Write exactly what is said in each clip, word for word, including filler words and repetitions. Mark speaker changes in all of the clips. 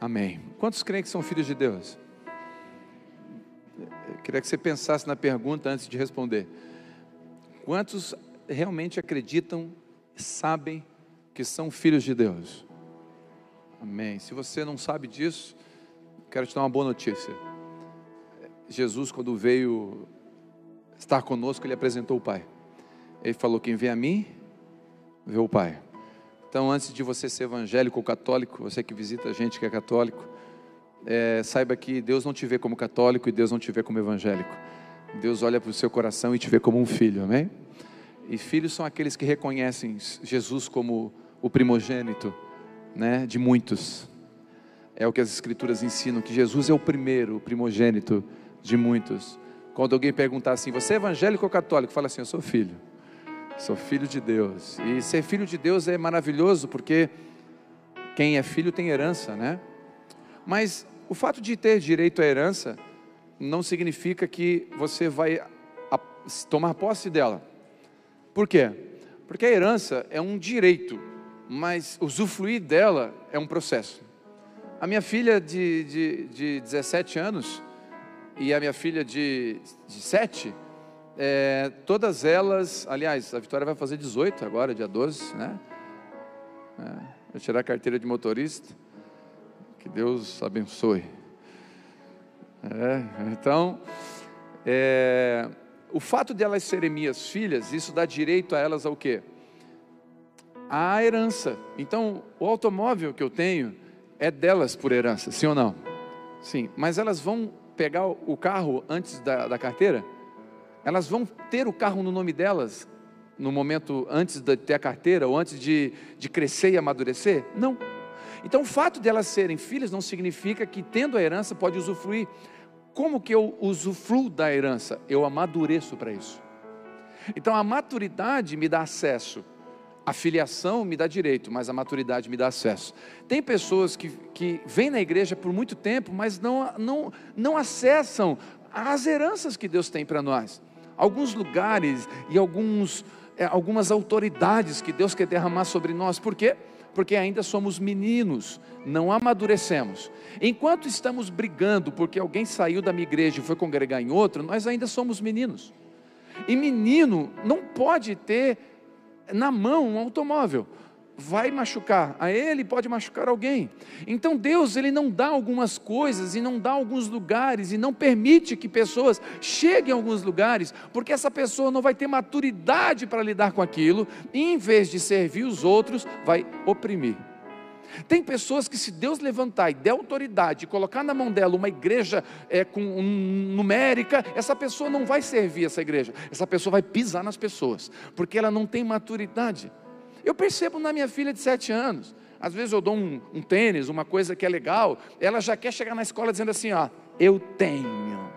Speaker 1: Amém. Quantos creem que são filhos de Deus? Eu queria que você pensasse na pergunta antes de responder. Quantos realmente acreditam, sabem que são filhos de Deus? Amém. Se você não sabe disso, quero te dar uma boa notícia. Jesus, quando veio estar conosco, Ele apresentou o Pai. Ele falou: quem vem a mim, vê o Pai. Então, antes de você ser evangélico ou católico, você que visita a gente que é católico, é, saiba que Deus não te vê como católico e Deus não te vê como evangélico. Deus olha para o seu coração e te vê como um filho, amém? E filhos são aqueles que reconhecem Jesus como o primogênito, né, de muitos. É o que as escrituras ensinam, que Jesus é o primeiro, o primogênito de muitos. Quando alguém perguntar assim: você é evangélico ou católico? Fala assim: eu sou filho, sou filho de Deus. E ser filho de Deus é maravilhoso, porque quem é filho tem herança, né? Mas o fato de ter direito à herança não significa que você vai tomar posse dela. Por quê? Porque a herança é um direito, mas usufruir dela é um processo. A minha filha de, de, de dezessete anos e a minha filha de, de sete, é, todas elas, aliás, a Vitória vai fazer dezoito agora, dia doze, né? É, vai tirar a carteira de motorista. Que Deus abençoe. É, então, é, o fato de elas serem minhas filhas, isso dá direito a elas ao quê? A herança. Então, o automóvel que eu tenho é delas por herança, sim ou não? Sim, mas elas vão pegar o carro antes da, da carteira? Elas vão ter o carro no nome delas no momento antes de ter a carteira ou antes de, de crescer e amadurecer? Não. Então, o fato de elas serem filhas não significa que, tendo a herança, pode usufruir. Como que eu usufruo da herança? Eu amadureço para isso. Então, a maturidade me dá acesso. A filiação me dá direito, mas a maturidade me dá acesso. Tem pessoas que, que vêm na igreja por muito tempo, mas não, não, não acessam as heranças que Deus tem para nós. Alguns lugares e alguns, é, algumas autoridades que Deus quer derramar sobre nós. Por quê? Porque ainda somos meninos, não amadurecemos. Enquanto estamos brigando porque alguém saiu da minha igreja e foi congregar em outra, nós ainda somos meninos. E menino não pode ter na mão um automóvel. Vai machucar a ele, pode machucar alguém. Então Deus, Ele não dá algumas coisas e não dá alguns lugares e não permite que pessoas cheguem a alguns lugares, porque essa pessoa não vai ter maturidade para lidar com aquilo, e em vez de servir os outros, vai oprimir. Tem pessoas que, se Deus levantar e der autoridade, e colocar na mão dela uma igreja é, com um, numérica, essa pessoa não vai servir essa igreja, essa pessoa vai pisar nas pessoas, porque ela não tem maturidade. Eu percebo na minha filha de sete anos, às vezes eu dou um, um tênis, uma coisa que é legal, ela já quer chegar na escola dizendo assim: ó, eu tenho.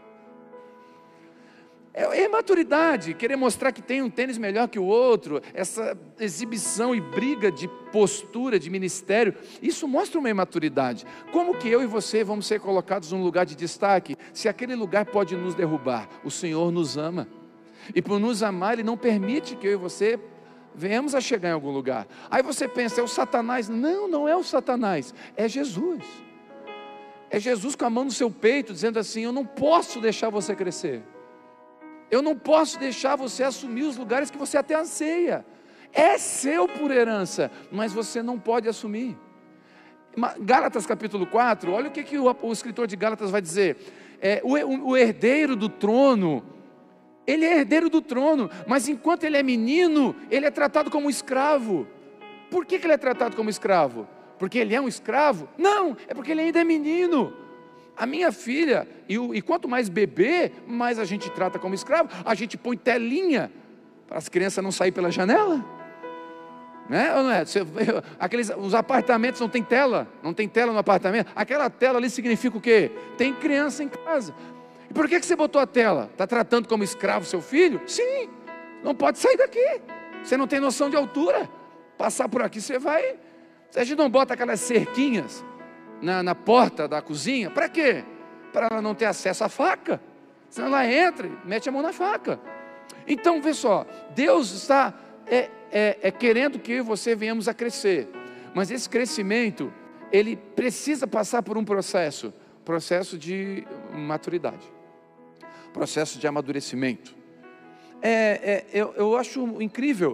Speaker 1: É, é maturidade, querer mostrar que tem um tênis melhor que o outro, essa exibição e briga de postura, de ministério, isso mostra uma imaturidade. Como que eu e você vamos ser colocados num lugar de destaque, se aquele lugar pode nos derrubar? O Senhor nos ama, e por nos amar, Ele não permite que eu e você venhamos a chegar em algum lugar. Aí você pensa: é o Satanás. Não, não é o Satanás, é Jesus. É Jesus com a mão no seu peito, dizendo assim: eu não posso deixar você crescer, eu não posso deixar você assumir os lugares que você até anseia. É seu por herança, mas você não pode assumir. Gálatas capítulo quatro, olha o que, que o, o escritor de Gálatas vai dizer. É, o, o herdeiro do trono, ele é herdeiro do trono, mas enquanto ele é menino, ele é tratado como escravo. Por que, que ele é tratado como escravo? Porque ele é um escravo? Não, é porque ele ainda é menino. A minha filha, e, o, e quanto mais bebê, mais a gente trata como escravo. A gente põe telinha para as crianças não saírem pela janela, né? Ou não é? Você, aqueles, os apartamentos não tem tela, não tem tela no apartamento. Aquela tela ali significa o quê? Tem criança em casa. E por que, que você botou a tela? Está tratando como escravo seu filho? Sim, não pode sair daqui. Você não tem noção de altura. Passar por aqui você vai. A gente não bota aquelas cerquinhas na, na porta da cozinha. Para quê? Para ela não ter acesso à faca. Senão ela entra e mete a mão na faca. Então, vê só, Deus está é, é, é querendo que eu e você venhamos a crescer. Mas esse crescimento, ele precisa passar por um processo, processo de maturidade, processo de amadurecimento. É, é, eu, eu acho incrível,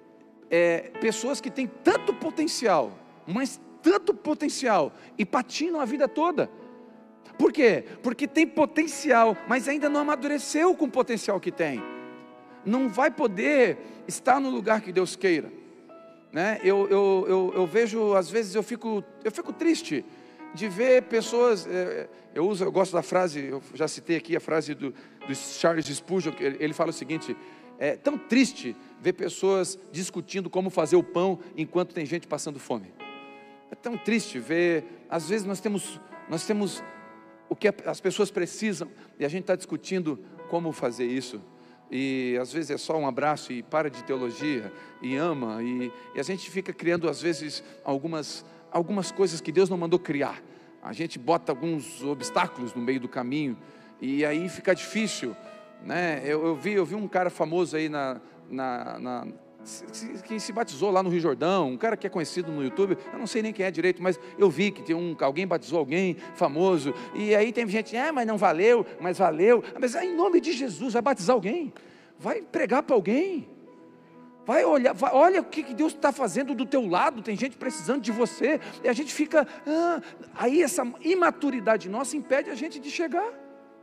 Speaker 1: é, pessoas que têm tanto potencial, mas tanto potencial, e patinam a vida toda. Por quê? Porque tem potencial, mas ainda não amadureceu com o potencial que tem. Não vai poder estar no lugar que Deus queira, né? Eu, eu, eu, eu vejo, às vezes eu fico, eu fico triste de ver pessoas, eu uso, eu gosto da frase, eu já citei aqui a frase do, do Charles Spurgeon, ele, ele fala o seguinte: é tão triste ver pessoas discutindo como fazer o pão enquanto tem gente passando fome. É tão triste ver, às vezes nós temos, nós temos o que as pessoas precisam, e a gente está discutindo como fazer isso, e às vezes é só um abraço e para de teologia, e ama, e, e a gente fica criando às vezes algumas, algumas coisas que Deus não mandou criar. A gente bota alguns obstáculos no meio do caminho, e aí fica difícil, né? Eu, eu, vi, eu vi um cara famoso aí na... na, na que se batizou lá no Rio Jordão, um cara que é conhecido no YouTube, eu não sei nem quem é direito, mas eu vi que tem um, alguém batizou alguém famoso, e aí tem gente, ah, mas não valeu, mas valeu, mas em nome de Jesus, vai batizar alguém, vai pregar para alguém, vai olhar, vai, olha o que Deus está fazendo do teu lado, tem gente precisando de você, e a gente fica, ah, aí essa imaturidade nossa impede a gente de chegar.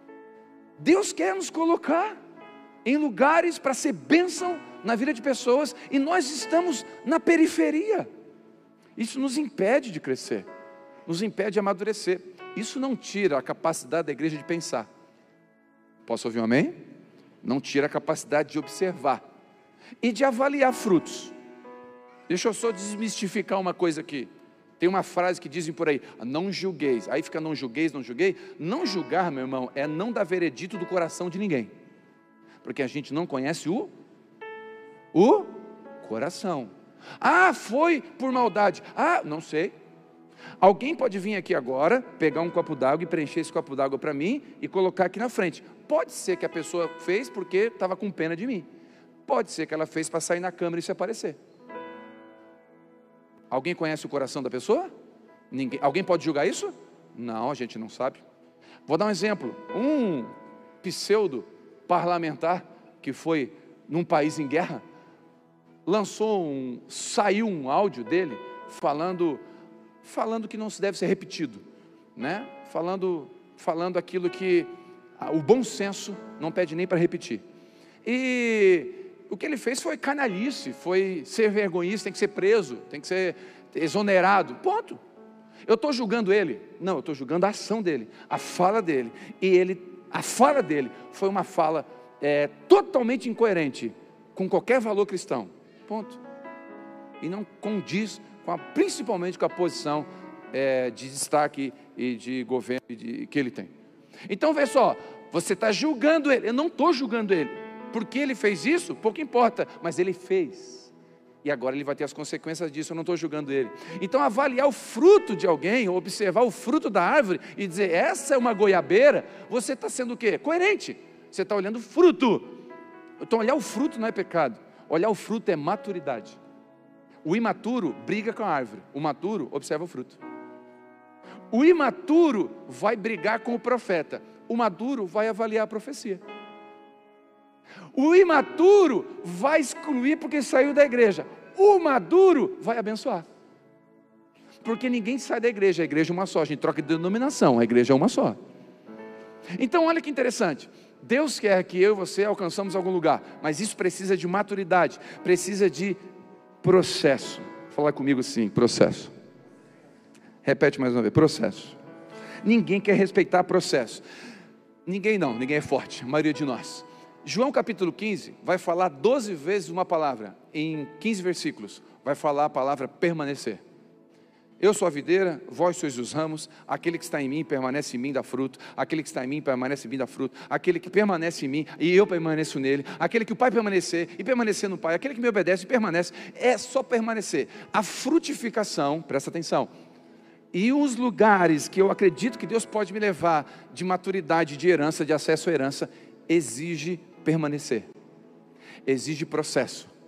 Speaker 1: Deus quer nos colocar em lugares para ser bênção na vida de pessoas, e nós estamos na periferia. Isso nos impede de crescer, nos impede de amadurecer. Isso não tira a capacidade da igreja de pensar. Posso ouvir um amém? Não tira a capacidade de observar e de avaliar frutos. Deixa eu só desmistificar uma coisa aqui. Tem uma frase que dizem por aí, não julgueis. Aí fica não julgueis, não julguei. Não julgar, meu irmão, é não dar veredito do coração de ninguém, porque a gente não conhece o o coração. Ah, foi por maldade. Ah, não sei. Alguém pode vir aqui agora, pegar um copo d'água e preencher esse copo d'água para mim e colocar aqui na frente. Pode ser que a pessoa fez porque estava com pena de mim. Pode ser que ela fez para sair na câmera e se aparecer. Alguém conhece o coração da pessoa? Ninguém. Alguém pode julgar isso? Não, a gente não sabe. Vou dar um exemplo. Um pseudo parlamentar que foi num país em guerra, lançou um, saiu um áudio dele falando, falando que não se deve ser repetido, né? Falando, falando aquilo que o bom senso não pede nem para repetir. E o que ele fez foi canalice, foi ser vergonhista, tem que ser preso, tem que ser exonerado, ponto. Eu estou julgando ele? Não, eu estou julgando a ação dele, a fala dele, e ele, a fala dele foi uma fala é, totalmente incoerente com qualquer valor cristão, ponto. E não condiz com a, principalmente com a posição é, de destaque e de governo de, que ele tem. Então vê só, você está julgando ele. Eu não estou julgando ele, porque ele fez isso, pouco importa, mas ele fez, e agora ele vai ter as consequências disso. Eu não estou julgando ele. Então avaliar o fruto de alguém, ou observar o fruto da árvore e dizer, essa é uma goiabeira, você está sendo o quê? Coerente. Você está olhando o fruto. Então olhar o fruto não é pecado, olhar o fruto é maturidade. O imaturo briga com a árvore, o maturo observa o fruto. O imaturo vai brigar com o profeta, o maduro vai avaliar a profecia. O imaturo vai excluir porque saiu da igreja, o maduro vai abençoar. Porque ninguém sai da igreja, a igreja é uma só, a gente troca de denominação, a igreja é uma só. Então olha que interessante, Deus quer que eu e você alcançamos algum lugar, mas isso precisa de maturidade, precisa de processo. Fala comigo assim, processo. Repete mais uma vez, processo. Ninguém quer respeitar processo. Ninguém não, ninguém é forte, a maioria de nós. João capítulo quinze vai falar doze vezes uma palavra, em quinze versículos, vai falar a palavra permanecer. Eu sou a videira, vós sois os ramos, aquele que está em mim permanece em mim, dá fruto, aquele que está em mim permanece em mim, dá fruto, aquele que permanece em mim e eu permaneço nele, aquele que o Pai permanecer e permanecer no Pai, aquele que me obedece e permanece, é só permanecer. A frutificação, presta atenção, e os lugares que eu acredito que Deus pode me levar de maturidade, de herança, de acesso à herança, exige permanecer, exige processo.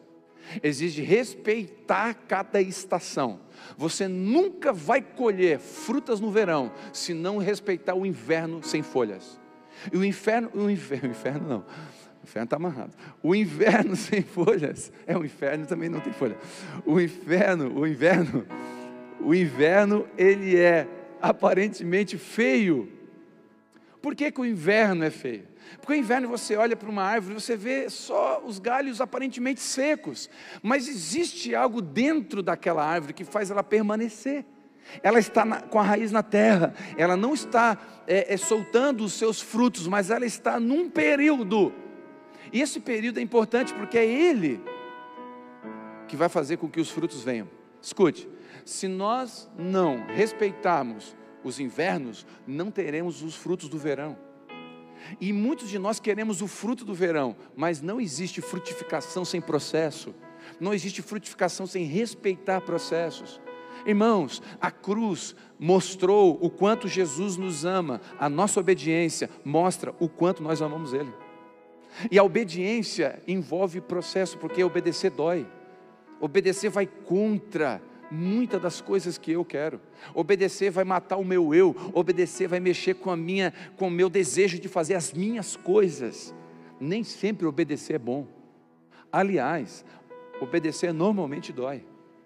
Speaker 1: exige respeitar cada estação. Você nunca vai colher frutas no verão se não respeitar o inverno sem folhas. E o inferno, o inferno, o inferno não, o inferno está amarrado. O inverno sem folhas, é o inferno também não tem folha. O inferno, o inverno, o inverno ele é aparentemente feio. Por que que o inverno é feio? Porque o inverno você olha para uma árvore, você vê só os galhos aparentemente secos, mas existe algo dentro daquela árvore que faz ela permanecer. Ela está na, com a raiz na terra, ela não está é, é, soltando os seus frutos, mas ela está num período, e esse período é importante porque é ele que vai fazer com que os frutos venham. Escute, se nós não respeitarmos os invernos, não teremos os frutos do verão. E muitos de nós queremos o fruto do verão, mas não existe frutificação sem processo, não existe frutificação sem respeitar processos. Irmãos, a cruz mostrou o quanto Jesus nos ama, a nossa obediência mostra o quanto nós amamos Ele. E a obediência envolve processo, porque obedecer dói, obedecer vai contra muitas das coisas que eu quero, obedecer vai matar o meu eu, obedecer vai mexer com a minha, com o meu desejo de fazer as minhas coisas. Nem sempre obedecer é bom, aliás, obedecer normalmente dói,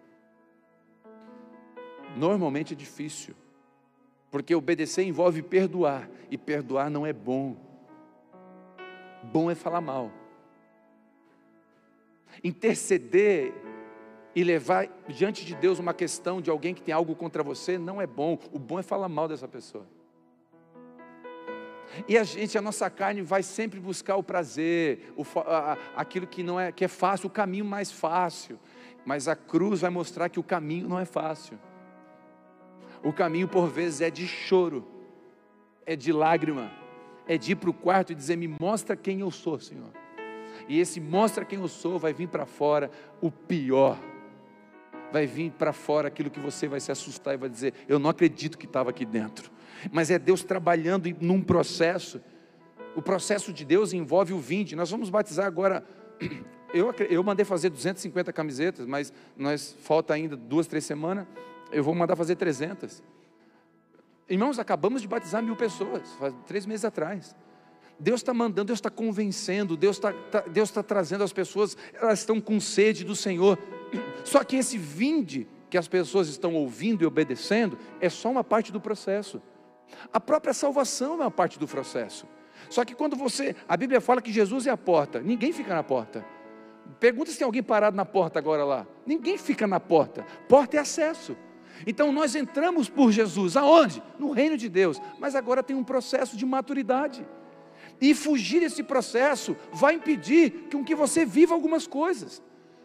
Speaker 1: normalmente é difícil, porque obedecer envolve perdoar, e perdoar não é bom, bom é falar mal. Interceder e levar diante de Deus uma questão de alguém que tem algo contra você, não é bom. O bom é falar mal dessa pessoa. E a gente, a nossa carne vai sempre buscar o prazer, o, a, aquilo que, não é, que é fácil, o caminho mais fácil. Mas a cruz vai mostrar que o caminho não é fácil. O caminho por vezes é de choro, é de lágrima, é de ir para o quarto e dizer: me mostra quem eu sou, Senhor. E esse mostra quem eu sou vai vir para fora o pior. Vai vir para fora aquilo que você vai se assustar e vai dizer: eu não acredito que estava aqui dentro. Mas é Deus trabalhando num processo. O processo de Deus envolve o vinde. Nós vamos batizar agora. Eu, eu mandei fazer duzentas e cinquenta camisetas, mas nós falta ainda duas, três semanas. Eu vou mandar fazer trezentas. Irmãos, acabamos de batizar mil pessoas, faz três meses atrás. Deus está mandando, Deus está convencendo, Deus está tá, Deus está trazendo as pessoas, elas estão com sede do Senhor. Só que esse vinde que as pessoas estão ouvindo e obedecendo é só uma parte do processo. A própria salvação é uma parte do processo. Só que quando você, a Bíblia fala que Jesus é a porta, ninguém fica na porta. Pergunta se tem alguém parado na porta agora lá. Ninguém fica na porta, porta é acesso. Então nós entramos por Jesus, aonde? No reino de Deus, mas agora tem um processo de maturidade. E fugir desse processo vai impedir com que você viva algumas coisas.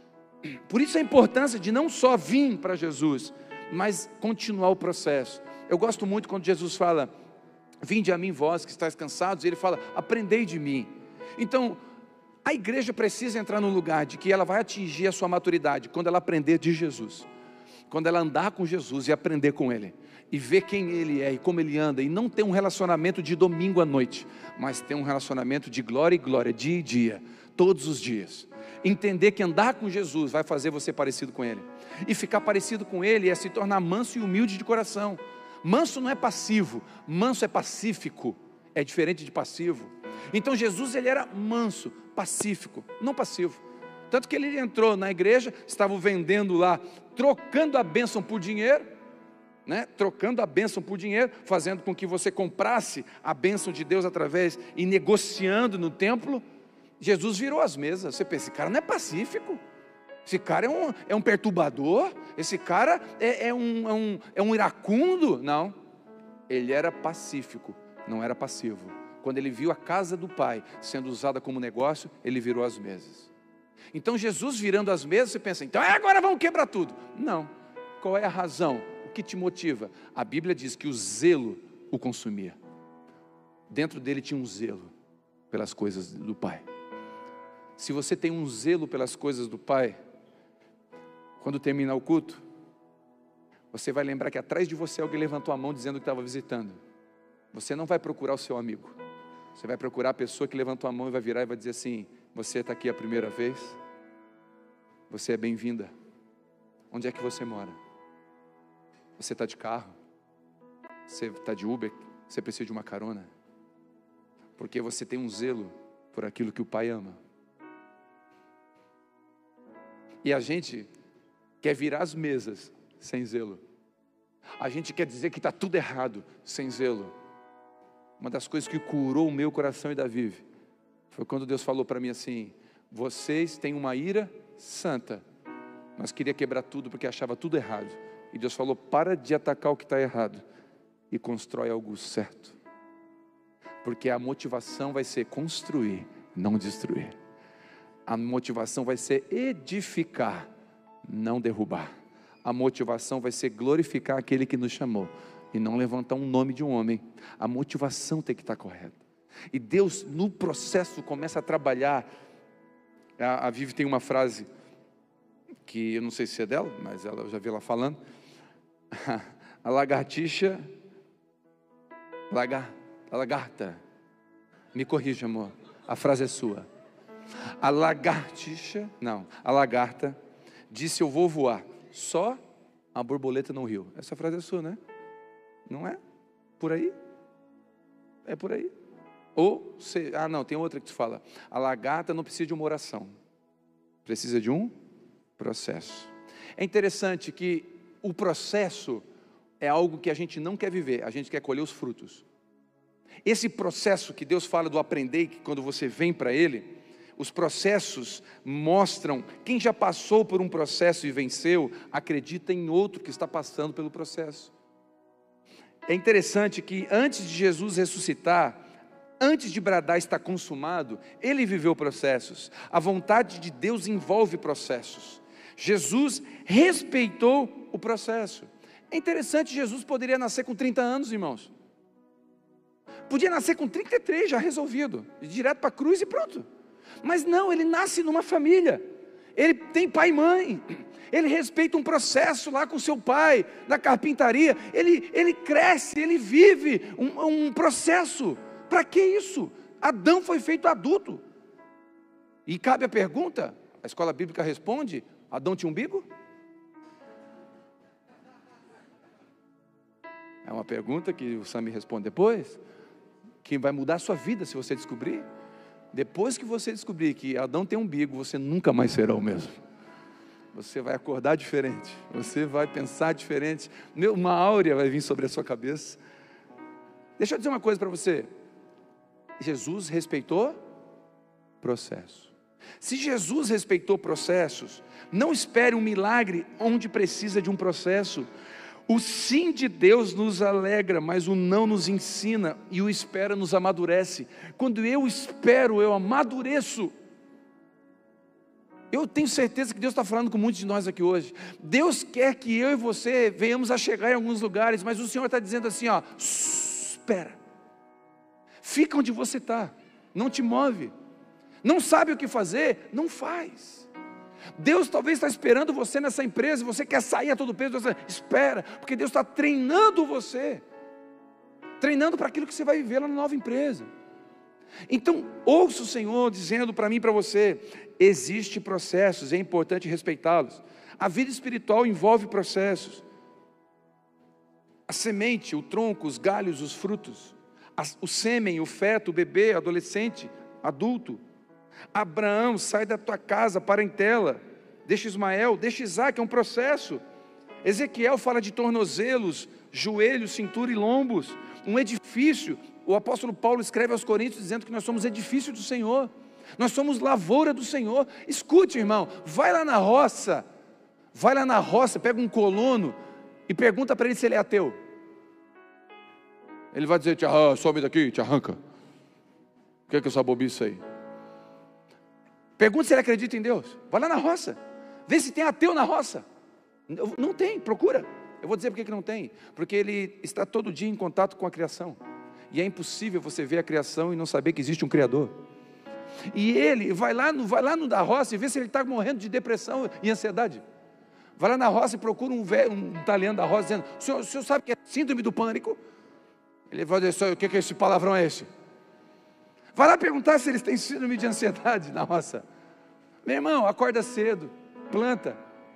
Speaker 1: Por isso a importância de não só vir para Jesus, mas continuar o processo. Eu gosto muito quando Jesus fala: vinde a mim vós que estáis cansados, e Ele fala: aprendei de mim. Então, a igreja precisa entrar num lugar de que ela vai atingir a sua maturidade quando ela aprender de Jesus, quando ela andar com Jesus e aprender com Ele, e ver quem Ele é e como Ele anda, e não ter um relacionamento de domingo à noite, mas ter um relacionamento de glória e glória, dia e dia, todos os dias. Entender que andar com Jesus vai fazer você parecido com Ele, e ficar parecido com Ele é se tornar manso e humilde de coração. Manso não é passivo, manso é pacífico, é diferente de passivo. Então Jesus, Ele era manso, pacífico, não passivo. Tanto que Ele entrou na igreja, estavam vendendo lá, trocando a bênção por dinheiro, né? trocando a bênção por dinheiro, fazendo com que você comprasse a bênção de Deus através, e negociando no templo. Jesus virou as mesas. Você pensa: esse cara não é pacífico, esse cara é um, é um perturbador, esse cara é, é, um, é, um, é um iracundo. Não, ele era pacífico, não era passivo. Quando ele viu a casa do Pai sendo usada como negócio, ele virou as mesas. Então Jesus virando as mesas, você pensa: então agora vamos quebrar tudo. Não. Qual é a razão? O que te motiva? A Bíblia diz que o zelo o consumia. Dentro dele tinha um zelo pelas coisas do Pai. Se você tem um zelo pelas coisas do Pai, quando terminar o culto, você vai lembrar que atrás de você alguém levantou a mão dizendo que estava visitando. Você não vai procurar o seu amigo, você vai procurar a pessoa que levantou a mão e vai virar e vai dizer assim: você está aqui a primeira vez? você é bem-vinda. Onde é que você mora? Você está de carro? Você está de Uber? Você precisa de uma carona? Porque você tem um zelo por aquilo que o Pai ama. E a gente quer virar as mesas sem zelo. A gente quer dizer que está tudo errado sem zelo. Uma das coisas que curou o meu coração e da Vive foi quando Deus falou para mim assim: vocês têm uma ira santa, mas queria quebrar tudo porque achava tudo errado. E Deus falou: para de atacar o que está errado e constrói algo certo. Porque a motivação vai ser construir, não destruir. A motivação vai ser edificar, não derrubar. A motivação vai ser glorificar aquele que nos chamou e não levantar um nome de um homem. A motivação tem que estar correta. E Deus no processo começa a trabalhar. A, a Vivi tem uma frase que eu não sei se é dela, mas ela, eu já vi ela falando. A lagartixa, lagar, a lagarta, me corrija, amor, a frase é sua. A lagartixa, não, a lagarta disse: eu vou voar, só a borboleta não riu. Essa frase é sua, né? Não é? Por aí? É por aí. Ou, se, ah não, tem outra que te fala: a lagarta não precisa de uma oração, precisa de um processo. É interessante que o processo é algo que a gente não quer viver, a gente quer colher os frutos. Esse processo que Deus fala do aprender, que quando você vem para Ele, os processos mostram, quem já passou por um processo e venceu, acredita em outro que está passando pelo processo. É interessante que antes de Jesus ressuscitar, antes de bradar está consumado, Ele viveu processos. A vontade de Deus envolve processos. Jesus respeitou o processo. É interessante, Jesus poderia nascer com trinta anos, irmãos. Podia nascer com trinta e três, já resolvido, direto para a cruz e pronto. Mas não, Ele nasce numa família, Ele tem pai e mãe, Ele respeita um processo lá com seu pai, na carpintaria, Ele, ele cresce, Ele vive um, um processo. Para que isso? Adão foi feito adulto. E cabe a pergunta, a escola bíblica responde: Adão tinha umbigo? É uma pergunta que o Sam me responde depois, que vai mudar a sua vida se você descobrir. Depois que você descobrir que Adão tem umbigo, você nunca mais será o mesmo. Você vai acordar diferente, você vai pensar diferente, uma áurea vai vir sobre a sua cabeça. Deixa eu dizer uma coisa para você: Jesus respeitou processo. Se Jesus respeitou processos, não espere um milagre onde precisa de um processo. O sim de Deus nos alegra, mas o não nos ensina, e o espera nos amadurece. Quando eu espero, eu amadureço. Eu tenho certeza que Deus está falando com muitos de nós aqui hoje. Deus quer que eu e você venhamos a chegar em alguns lugares, mas o Senhor está dizendo assim, ó, espera, fica onde você está, não te move, não sabe o que fazer, não faz. Deus talvez está esperando você nessa empresa, você quer sair a todo peso, você espera, porque Deus está treinando você, treinando para aquilo que você vai viver lá na nova empresa. Então, ouça o Senhor dizendo para mim e para você: existem processos, é importante respeitá-los. A vida espiritual envolve processos. A semente, o tronco, os galhos, os frutos, o sêmen, o feto, o bebê, o adolescente, adulto. Abraão, sai da tua casa, parentela, deixa Ismael, deixa Isaac, é um processo. Ezequiel fala de tornozelos, joelhos, cintura e lombos, um edifício. O apóstolo Paulo escreve aos Coríntios dizendo que nós somos edifício do Senhor, nós somos lavoura do Senhor. Escute, irmão, vai lá na roça, vai lá na roça, pega um colono e pergunta para ele se ele é ateu. Ele vai dizer: te arranca, some daqui, te arranca. O que é que essa bobice aí? Pergunta se ele acredita em Deus. Vai lá na roça, vê se tem ateu na roça. Não tem, procura. Eu vou dizer por que não tem. Porque ele está todo dia em contato com a criação, e é impossível você ver a criação e não saber que existe um Criador. E ele vai lá no, vai lá no da roça e vê se ele está morrendo de depressão e ansiedade. Vai lá na roça e procura um, velho, um italiano da roça dizendo: o senhor, o senhor sabe que é síndrome do pânico? Ele vai dizer: o que, que esse palavrão é esse? Vai lá perguntar se eles têm síndrome de ansiedade na roça. Meu irmão, acorda cedo, planta.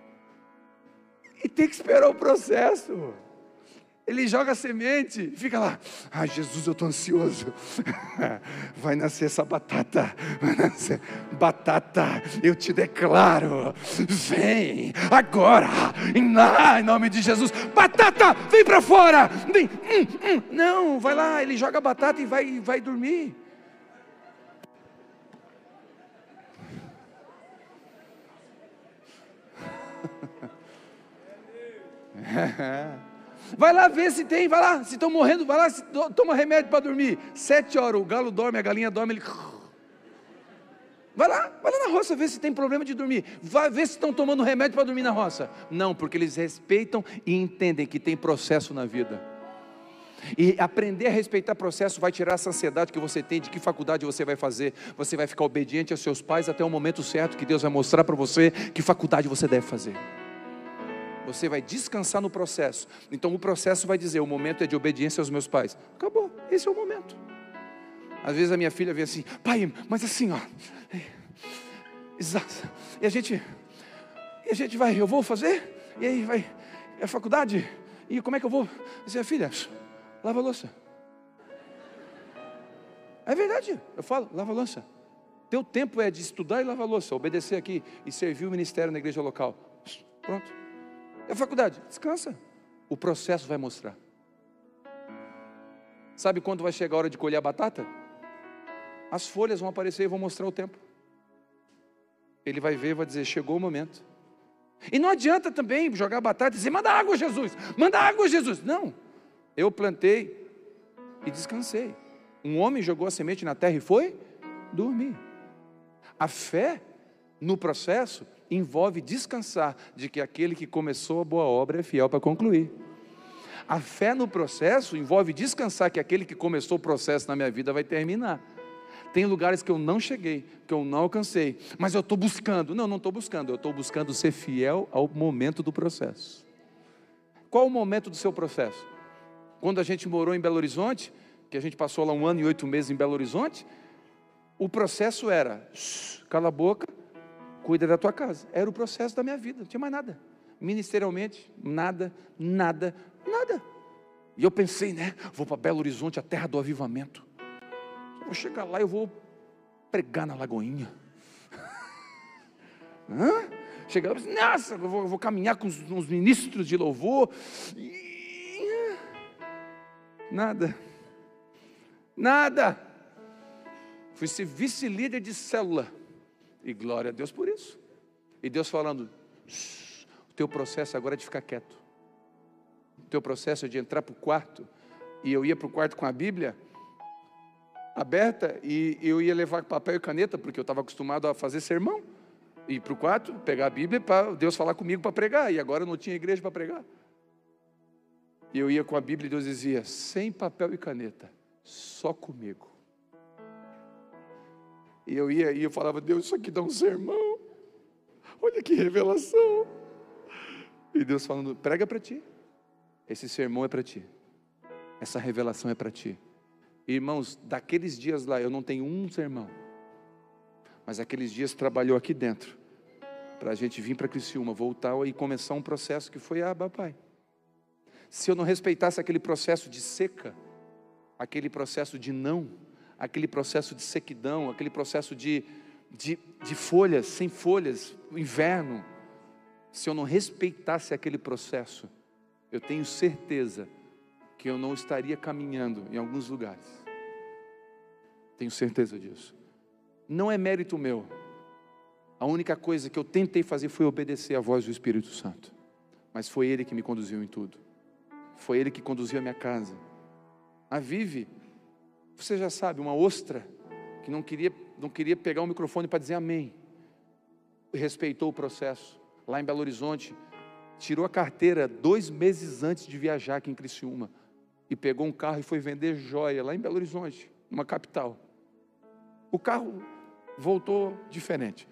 Speaker 1: E tem que esperar o processo. Ele joga a semente, fica lá, ah, Jesus, eu estou ansioso, vai nascer essa batata, vai nascer, batata, eu te declaro, vem, agora, em, ah, em nome de Jesus, batata, vem para fora, vem, hum, hum. Não, vai lá, ele joga a batata e vai, vai dormir. Vai lá ver se tem, vai lá, se estão morrendo, vai lá, se, toma remédio para dormir. Sete horas, o galo dorme, a galinha dorme, ele... Vai lá, vai lá na roça ver se tem problema de dormir. Vai ver se estão tomando remédio para dormir na roça. Não, porque eles respeitam e entendem que tem processo na vida. E aprender a respeitar processo vai tirar essa ansiedade que você tem, de que faculdade você vai fazer. Você vai ficar obediente aos seus pais até o momento certo que Deus vai mostrar para você que faculdade você deve fazer. Você vai descansar no processo. Então o processo vai dizer, o momento é de obediência aos meus pais. Acabou, esse é o momento. Às vezes a minha filha vem assim, pai, mas assim ó, exato. E a gente, e a gente vai, eu vou fazer, e aí vai, é a faculdade, e como é que eu vou? Dizer, filha, lava a louça. É verdade, eu falo, lava a louça. Teu tempo é de estudar e lavar a louça, obedecer aqui e servir o ministério na igreja local. Pronto. É a faculdade, descansa. O processo vai mostrar. Sabe quando vai chegar a hora de colher a batata? As folhas vão aparecer e vão mostrar o tempo. Ele vai ver e vai dizer, chegou o momento. E não adianta também jogar batata e dizer, manda água, Jesus, manda água, Jesus. Não, eu plantei e descansei. Um homem jogou a semente na terra e foi dormir. A fé no processo envolve descansar de que aquele que começou a boa obra é fiel para concluir. A fé no processo envolve descansar que aquele que começou o processo na minha vida vai terminar. Tem lugares que eu não cheguei, que eu não alcancei, mas eu estou buscando. Não, não estou buscando, eu estou buscando ser fiel ao momento do processo. Qual o momento do seu processo? Quando a gente morou em Belo Horizonte, que a gente passou lá um ano e oito meses em Belo Horizonte, o processo era, cala a boca, cuida da tua casa. Era o processo da minha vida, não tinha mais nada. Ministerialmente, nada, nada, nada. E eu pensei, né, vou para Belo Horizonte, a terra do avivamento. Eu vou chegar lá e eu vou pregar na Lagoinha. Hã? Chegar lá e nossa, eu vou, eu vou caminhar com os, com os ministros de louvor. E... nada. Nada. Fui ser vice-líder de célula. E glória a Deus por isso. E Deus falando, o teu processo agora é de ficar quieto. O teu processo é de entrar para o quarto. E eu ia para o quarto com a Bíblia aberta, e eu ia levar papel e caneta, porque eu estava acostumado a fazer sermão. Ir para o quarto, pegar a Bíblia para Deus falar comigo para pregar. E agora eu não tinha igreja para pregar. E eu ia com a Bíblia e Deus dizia, sem papel e caneta, só comigo. E eu ia e eu falava, Deus, isso aqui dá um sermão. Olha que revelação. E Deus falando, prega para ti. Esse sermão é para ti. Essa revelação é para ti. Irmãos, daqueles dias lá, eu não tenho um sermão. Mas aqueles dias trabalhou aqui dentro. Para a gente vir para Criciúma, voltar e começar um processo que foi, ah, papai. Se eu não respeitasse aquele processo de seca, aquele processo de não, aquele processo de sequidão, aquele processo de, de, de folhas, sem folhas, o inverno, se eu não respeitasse aquele processo, eu tenho certeza que eu não estaria caminhando em alguns lugares. Tenho certeza disso. Não é mérito meu. A única coisa que eu tentei fazer foi obedecer à voz do Espírito Santo. Mas foi Ele que me conduziu em tudo. Foi Ele que conduziu a minha casa. A Vive, você já sabe, uma ostra que não queria, não queria pegar o microfone para dizer amém. Respeitou o processo. Lá em Belo Horizonte, tirou a carteira dois meses antes de viajar aqui em Criciúma. E pegou um carro e foi vender joia lá em Belo Horizonte, numa capital. O carro voltou diferente.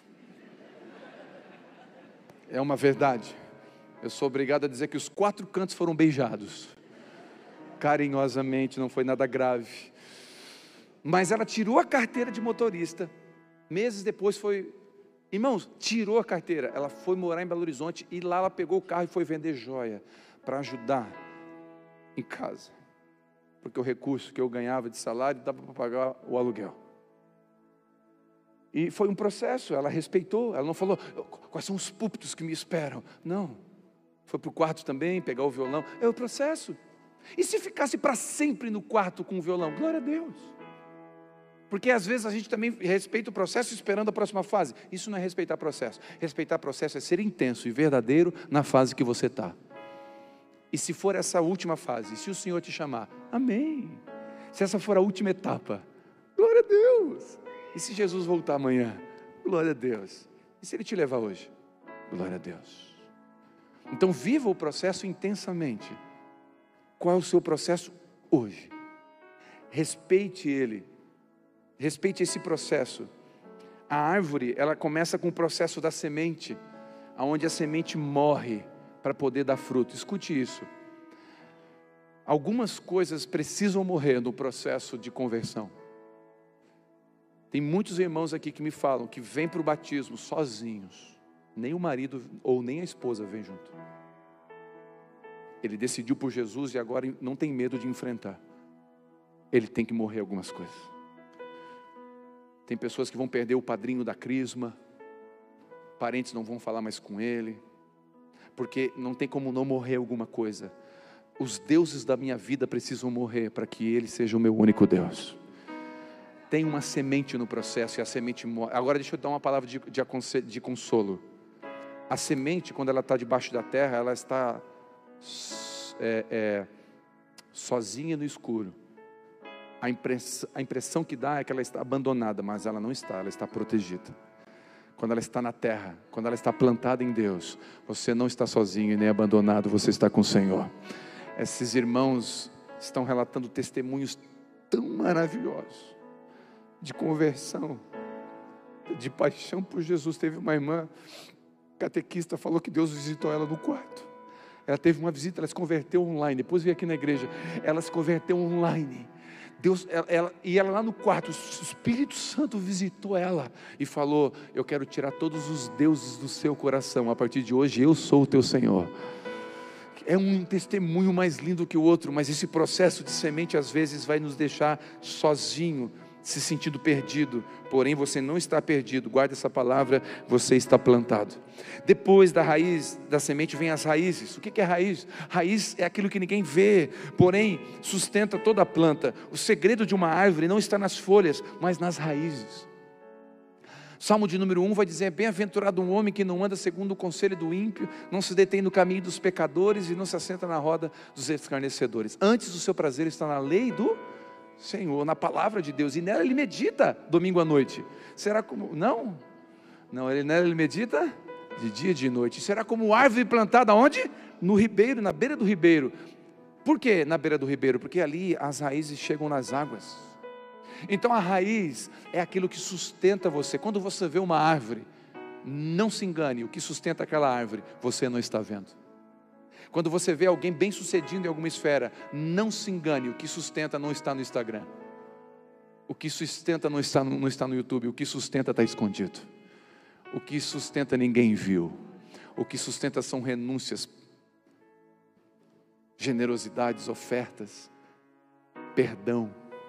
Speaker 1: É uma verdade. Eu sou obrigado a dizer que os quatro cantos foram beijados. Carinhosamente, não foi nada grave. Mas ela tirou a carteira de motorista. Meses depois foi Irmãos, tirou a carteira, ela foi morar em Belo Horizonte e lá ela pegou o carro e foi vender joia para ajudar em casa, porque o recurso que eu ganhava de salário dava para pagar o aluguel. E foi um processo, ela respeitou, ela não falou, quais são os púlpitos que me esperam? Não, foi para o quarto também, pegar o violão, é o processo. E se ficasse para sempre no quarto com o violão? Glória a Deus. Porque às vezes a gente também respeita o processo esperando a próxima fase. Isso não é respeitar processo. Respeitar processo é ser intenso e verdadeiro na fase que você está. E se for essa última fase, se o Senhor te chamar, amém. Se essa for a última etapa, glória a Deus. E se Jesus voltar amanhã, glória a Deus. E se Ele te levar hoje, glória a Deus. Então viva o processo intensamente. Qual é o seu processo hoje? Respeite ele. Respeite esse processo. A árvore, ela começa com o processo da semente, onde a semente morre para poder dar fruto. Escute isso. Algumas coisas precisam morrer no processo de conversão. Tem muitos irmãos aqui que me falam que vêm para o batismo sozinhos. Nem o marido ou nem a esposa vem junto. Ele decidiu por Jesus e agora não tem medo de enfrentar. Ele tem que morrer algumas coisas. Tem pessoas que vão perder o padrinho da crisma, parentes não vão falar mais com ele, porque não tem como não morrer alguma coisa. Os deuses da minha vida precisam morrer para que Ele seja o meu único Deus. Tem uma semente no processo e a semente morre. Agora deixa eu dar uma palavra de, de, de consolo. A semente, quando ela está debaixo da terra, ela está é, é, sozinha no escuro. A impressão, a impressão que dá é que ela está abandonada, mas ela não está, ela está protegida. Quando ela está na terra, quando ela está plantada em Deus, você não está sozinho e nem abandonado, você está com o Senhor. Esses irmãos estão relatando testemunhos tão maravilhosos, de conversão, de paixão por Jesus. Teve uma irmã catequista, falou que Deus visitou ela no quarto. Ela teve uma visita, ela se converteu online, depois veio aqui na igreja, ela se converteu online. Deus, ela, ela, e ela lá no quarto, o Espírito Santo visitou ela e falou: eu quero tirar todos os deuses do seu coração, a partir de hoje eu sou o teu Senhor. É um testemunho mais lindo que o outro, mas esse processo de semente às vezes vai nos deixar sozinho, se sentindo perdido. Porém você não está perdido, guarda essa palavra, você está plantado. Depois da raiz, da semente, vem as raízes. O que é raiz? Raiz é aquilo que ninguém vê, porém sustenta toda a planta. O segredo de uma árvore não está nas folhas, mas nas raízes. Salmo de número um vai dizer: bem-aventurado um homem que não anda segundo o conselho do ímpio, não se detém no caminho dos pecadores e não se assenta na roda dos escarnecedores. Antes o seu prazer está na lei do Senhor, na palavra de Deus, e nela ele medita domingo à noite. Será como, não, não, ele nela ele medita de dia e de noite. Será como árvore plantada onde? No ribeiro, na beira do ribeiro. Por que na beira do ribeiro? Porque ali as raízes chegam nas águas. Então a raiz é aquilo que sustenta você. Quando você vê uma árvore, não se engane, o que sustenta aquela árvore, você não está vendo. Quando você vê alguém bem sucedido em alguma esfera, não se engane, o que sustenta não está no Instagram. O que sustenta não está no, não está no YouTube, o que sustenta está escondido. O que sustenta ninguém viu. O que sustenta são renúncias, generosidades, ofertas, perdão,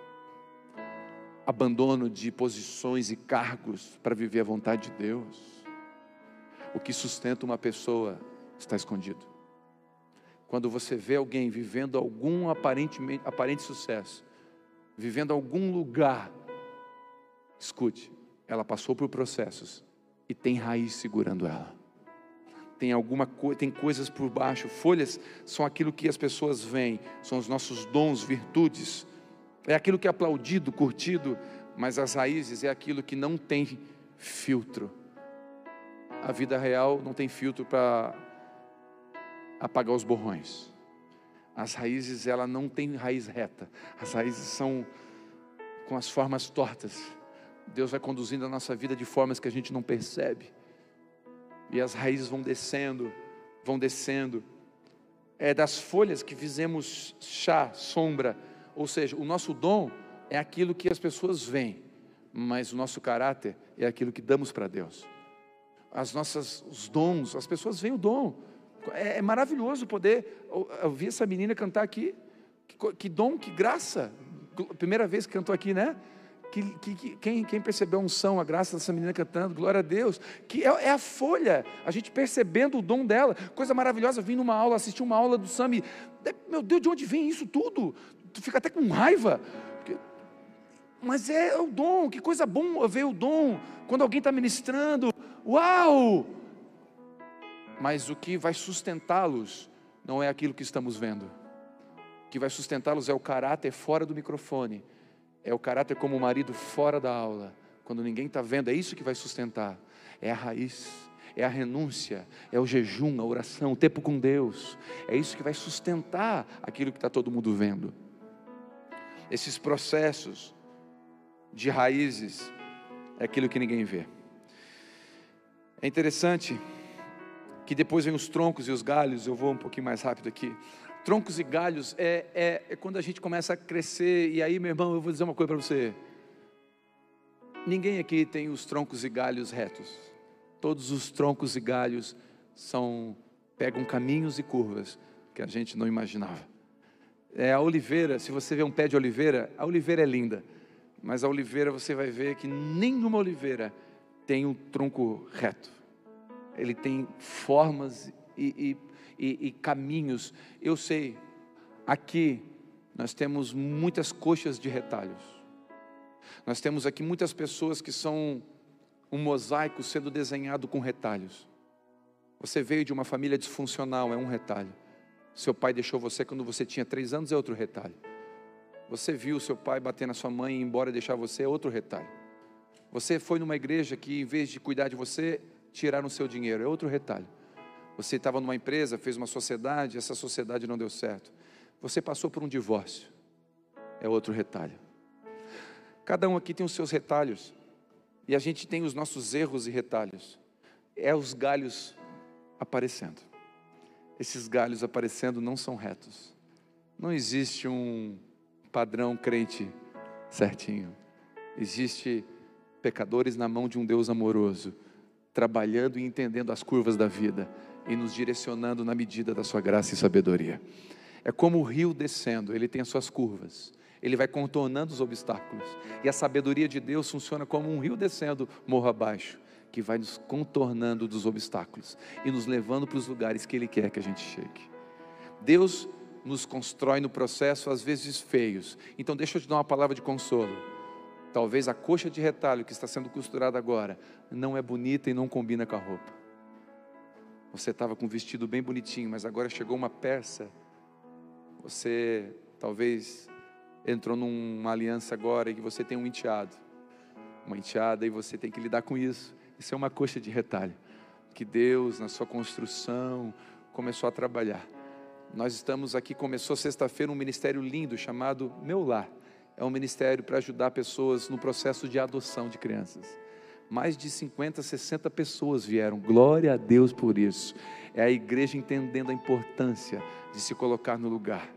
Speaker 1: abandono de posições e cargos para viver a vontade de Deus. O que sustenta uma pessoa está escondido. Quando você vê alguém vivendo algum aparentemente, aparente sucesso, vivendo algum lugar, escute, ela passou por processos e tem raiz segurando ela. Tem alguma coisa, tem coisas por baixo. Folhas são aquilo que as pessoas veem, são os nossos dons, virtudes. É aquilo que é aplaudido, curtido, mas as raízes é aquilo que não tem filtro. A vida real não tem filtro para apagar os borrões. As raízes, ela não tem raiz reta. As raízes são com as formas tortas. Deus vai conduzindo a nossa vida de formas que a gente não percebe. E as raízes vão descendo, vão descendo. É das folhas que fizemos chá, sombra. Ou seja, o nosso dom é aquilo que as pessoas veem, mas o nosso caráter é aquilo que damos para Deus. as nossas, os dons, as pessoas veem o dom. É, é maravilhoso poder ouvir essa menina cantar aqui. Que, que dom, que graça. Primeira vez que cantou aqui, né? Que, que, que, quem, quem percebeu a unção, a graça dessa menina cantando, glória a Deus, que é, é a folha, a gente percebendo o dom dela, coisa maravilhosa. Vim numa aula, assisti uma aula do Sami, meu Deus, de onde vem isso tudo? Tu fica até com raiva, porque, mas é o dom, que coisa bom ver o dom, quando alguém está ministrando, uau! Mas o que vai sustentá-los, não é aquilo que estamos vendo, o que vai sustentá-los é o caráter fora do microfone, é o caráter como o marido fora da aula, quando ninguém está vendo, é isso que vai sustentar, é a raiz, é a renúncia, é o jejum, a oração, o tempo com Deus, é isso que vai sustentar aquilo que está todo mundo vendo. Esses processos de raízes, é aquilo que ninguém vê. É interessante, que depois vem os troncos e os galhos, eu vou um pouquinho mais rápido aqui. Troncos e galhos é, é, é quando a gente começa a crescer, e aí, meu irmão, eu vou dizer uma coisa para você. Ninguém aqui tem os troncos e galhos retos. Todos os troncos e galhos são, pegam caminhos e curvas que a gente não imaginava. É a oliveira, se você vê um pé de oliveira, a oliveira é linda, mas a oliveira você vai ver que nenhuma oliveira tem um tronco reto. Ele tem formas e, e E, e caminhos. Eu sei, aqui nós temos muitas coxas de retalhos, nós temos aqui muitas pessoas que são um mosaico sendo desenhado com retalhos. Você veio de uma família disfuncional, é um retalho. Seu pai deixou você quando você tinha três anos, é outro retalho. Você viu seu pai bater na sua mãe e ir embora e deixar você, é outro retalho. Você foi numa igreja que, em vez de cuidar de você, tiraram o seu dinheiro, é outro retalho. Você estava numa empresa, fez uma sociedade, essa sociedade não deu certo. Você passou por um divórcio, é outro retalho. Cada um aqui tem os seus retalhos, e a gente tem os nossos erros e retalhos. É os galhos aparecendo. Esses galhos aparecendo não são retos. Não existe um padrão crente certinho. Existe pecadores na mão de um Deus amoroso, trabalhando e entendendo as curvas da vida e nos direcionando na medida da sua graça e sabedoria. É como o rio descendo, ele tem as suas curvas, ele vai contornando os obstáculos, e a sabedoria de Deus funciona como um rio descendo morro abaixo, que vai nos contornando dos obstáculos e nos levando para os lugares que Ele quer que a gente chegue. Deus nos constrói no processo, às vezes feios. Então deixa eu te dar uma palavra de consolo. Talvez a coxa de retalho que está sendo costurada agora não é bonita e não combina com a roupa. Você estava com um vestido bem bonitinho, mas agora chegou uma peça. Você talvez entrou numa aliança agora e você tem um enteado, uma enteada, e você tem que lidar com isso. Isso é uma coxa de retalho que Deus, na sua construção, começou a trabalhar. Nós estamos aqui, começou sexta-feira um ministério lindo chamado Meu Lar. É um ministério para ajudar pessoas no processo de adoção de crianças. Mais de cinquenta, sessenta pessoas vieram, glória a Deus por isso. É a igreja entendendo a importância de se colocar no lugar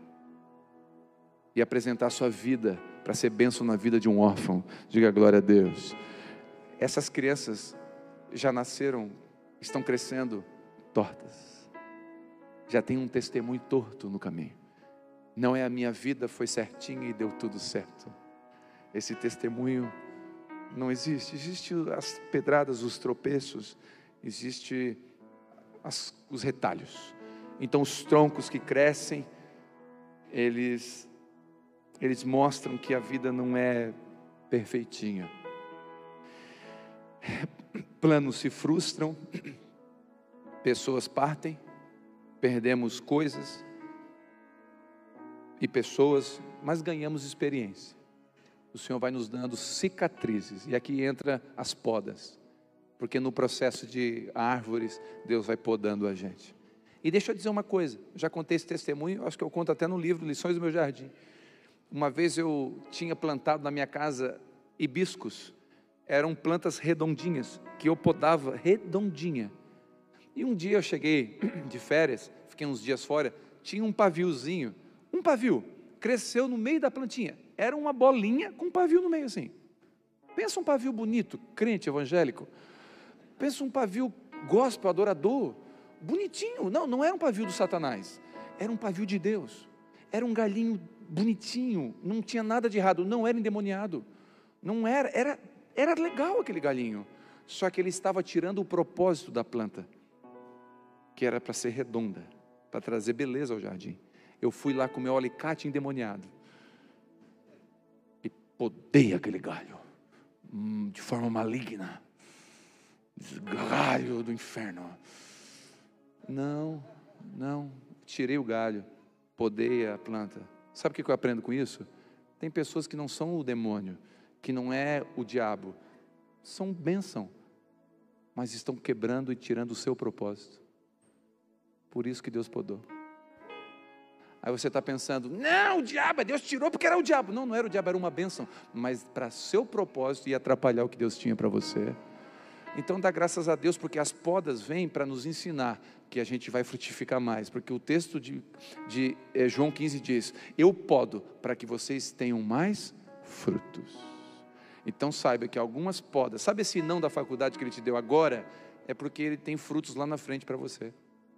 Speaker 1: e apresentar a sua vida para ser bênção na vida de um órfão. Diga glória a Deus. Essas crianças já nasceram, estão crescendo tortas, já tem um testemunho torto no caminho. Não é a minha vida foi certinha e deu tudo certo. Esse testemunho não existe. Existem as pedradas, os tropeços, existe as, os retalhos. Então os troncos que crescem, eles, eles mostram que a vida não é perfeitinha. Planos se frustram, pessoas partem, perdemos coisas e pessoas, mas ganhamos experiência. O Senhor vai nos dando cicatrizes, e aqui entra as podas, porque no processo de árvores, Deus vai podando a gente. E deixa eu dizer uma coisa, eu já contei esse testemunho, acho que eu conto até no livro Lições do Meu Jardim. Uma vez eu tinha plantado na minha casa hibiscos, eram plantas redondinhas, que eu podava redondinha. E um dia eu cheguei de férias, fiquei uns dias fora, tinha um paviozinho, um pavio, cresceu no meio da plantinha. Era uma bolinha com um pavio no meio assim. Pensa um pavio bonito, crente evangélico. Pensa um pavio gospel, adorador, bonitinho. Não, não era um pavio do Satanás, era um pavio de Deus. Era um galinho bonitinho, não tinha nada de errado, não era endemoniado, não era, era, era legal aquele galinho. Só que ele estava tirando o propósito da planta, que era para ser redonda, para trazer beleza ao jardim. Eu fui lá com meu alicate endemoniado e podei aquele galho hum, de forma maligna. Galho do inferno. Não, não, tirei o galho, podei a planta. Sabe o que eu aprendo com isso? Tem pessoas que não são o demônio, que não é o diabo, são bênção, mas estão quebrando e tirando o seu propósito. Por isso que Deus podou. Aí você está pensando, não, o diabo, Deus tirou porque era o diabo. Não, não era o diabo, era uma bênção, mas para seu propósito ia atrapalhar o que Deus tinha para você. Então dá graças a Deus, porque as podas vêm para nos ensinar que a gente vai frutificar mais, porque o texto de, de é, João quinze diz, eu podo para que vocês tenham mais frutos. Então saiba que algumas podas, sabe esse não da faculdade que Ele te deu agora, é porque Ele tem frutos lá na frente para você.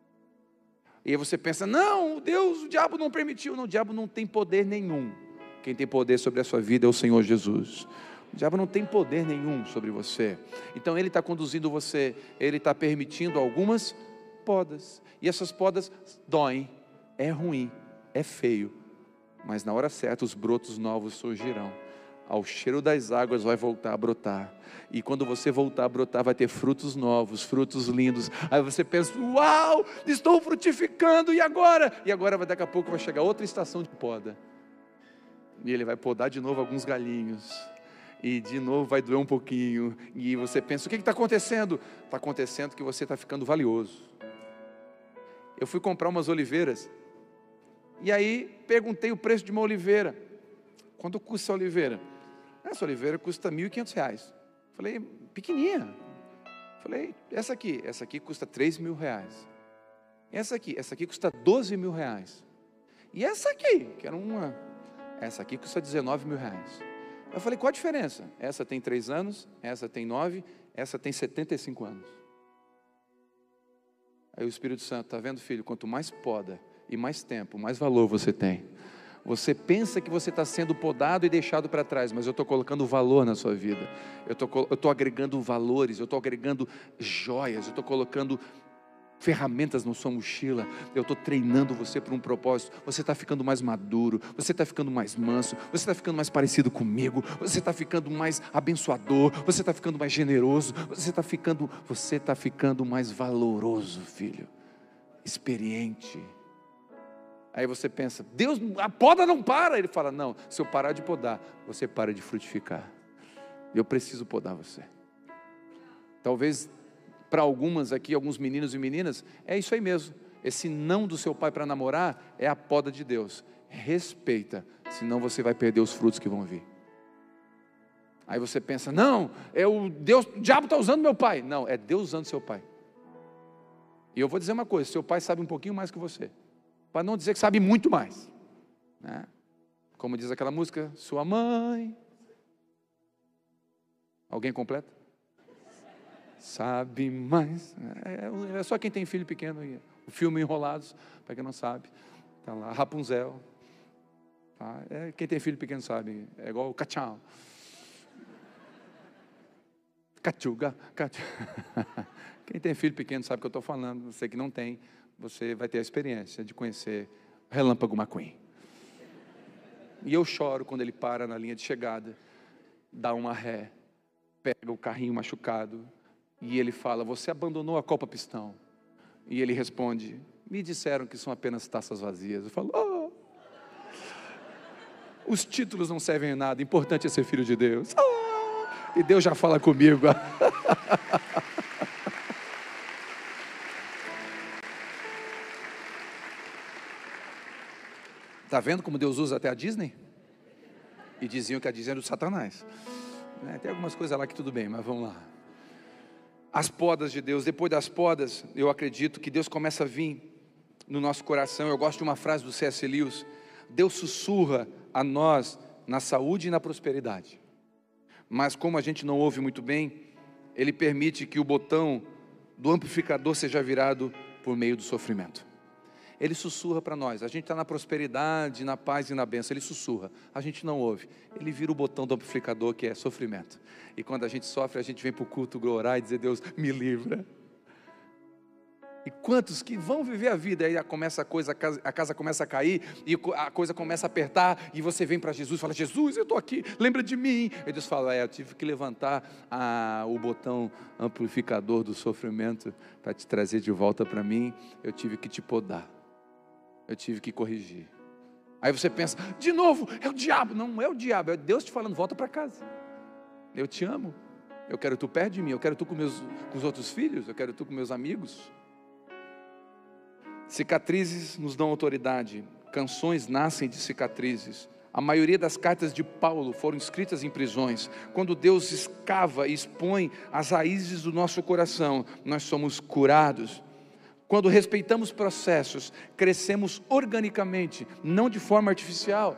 Speaker 1: E aí você pensa, não, Deus, o diabo não permitiu. Não, o diabo não tem poder nenhum. Quem tem poder sobre a sua vida é o Senhor Jesus. O diabo não tem poder nenhum sobre você. Então Ele está conduzindo você, Ele está permitindo algumas podas. E essas podas doem, é ruim, é feio. Mas na hora certa os brotos novos surgirão. Ao cheiro das águas vai voltar a brotar. E quando você voltar a brotar, vai ter frutos novos, frutos lindos. Aí você pensa, uau, estou frutificando, e agora? E agora daqui a pouco vai chegar outra estação de poda. E Ele vai podar de novo alguns galinhos. E de novo vai doer um pouquinho. E você pensa, o que está acontecendo? Está acontecendo que você está ficando valioso. Eu fui comprar umas oliveiras. E aí perguntei o preço de uma oliveira. Quanto custa essa oliveira? Essa oliveira custa mil e quinhentos reais. Falei, pequenininha. Falei, essa aqui, essa aqui custa três mil reais. Essa aqui, essa aqui custa doze mil reais. E essa aqui, que era uma, essa aqui custa dezenove mil reais. Eu falei, qual a diferença? Essa tem três anos, essa tem nove, essa tem setenta e cinco anos. Aí o Espírito Santo, está vendo, filho? Quanto mais poda e mais tempo, mais valor você tem. Você pensa que você está sendo podado e deixado para trás, mas eu estou colocando valor na sua vida. Eu estou eu estou agregando valores, eu estou agregando joias, eu estou colocando ferramentas na sua mochila. Eu estou treinando você para um propósito. Você está ficando mais maduro, você está ficando mais manso, você está ficando mais parecido comigo, você está ficando mais abençoador, você está ficando mais generoso, você está ficando, você está ficando mais valoroso, filho, experiente. Aí você pensa, Deus, a poda não para. Ele fala, não, se eu parar de podar, você para de frutificar. Eu preciso podar você. Talvez para algumas aqui, alguns meninos e meninas, é isso aí mesmo. Esse não do seu pai para namorar é a poda de Deus. Respeita, senão você vai perder os frutos que vão vir. Aí você pensa, não, é o Deus, o diabo está usando meu pai. Não, é Deus usando seu pai. E eu vou dizer uma coisa, seu pai sabe um pouquinho mais que você. Para não dizer que sabe muito mais, né? Como diz aquela música, sua mãe. Alguém completa? Sabe mais. É, é só quem tem filho pequeno. O filme Enrolados, para quem não sabe, está lá, Rapunzel. Tá? É, quem tem filho pequeno sabe, é igual o Cachau. Cachuga, cachuga. Quem tem filho pequeno sabe o que eu estou falando. Você que não tem, você vai ter a experiência de conhecer Relâmpago McQueen. E eu choro quando ele para na linha de chegada, dá uma ré, pega o carrinho machucado, e ele fala, você abandonou a Copa Pistão. E ele responde, me disseram que são apenas taças vazias. Eu falo, oh, os títulos não servem a nada, o importante é ser filho de Deus. Oh, e Deus já fala comigo. Está vendo como Deus usa até a Disney? E diziam que a Disney era do Satanás. Né? Tem algumas coisas lá que tudo bem, mas vamos lá. As podas de Deus, depois das podas, eu acredito que Deus começa a vir no nosso coração. Eu gosto de uma frase do C S Lewis: Deus sussurra a nós na saúde e na prosperidade. Mas como a gente não ouve muito bem, Ele permite que o botão do amplificador seja virado por meio do sofrimento. Ele sussurra para nós. A gente está na prosperidade, na paz e na bênção. Ele sussurra, a gente não ouve. Ele vira o botão do amplificador, que é sofrimento. E quando a gente sofre, a gente vem para o culto orar e dizer: Deus, me livra. E quantos que vão viver a vida, aí começa a coisa, a casa, a casa começa a cair, e a coisa começa a apertar, e você vem para Jesus e fala: Jesus, eu estou aqui, lembra de mim. E Deus fala: é, eu tive que levantar a, o botão amplificador do sofrimento para te trazer de volta para mim. Eu tive que te podar, eu tive que corrigir. Aí você pensa: de novo, é o diabo. Não, não é o diabo, é Deus te falando: volta para casa, eu te amo, eu quero tu perto de mim, eu quero tu com, meus, com os outros filhos, eu quero tu com meus amigos. Cicatrizes nos dão autoridade, canções nascem de cicatrizes. A maioria das cartas de Paulo foram escritas em prisões. Quando Deus escava e expõe as raízes do nosso coração, nós somos curados. Quando respeitamos processos, crescemos organicamente, não de forma artificial.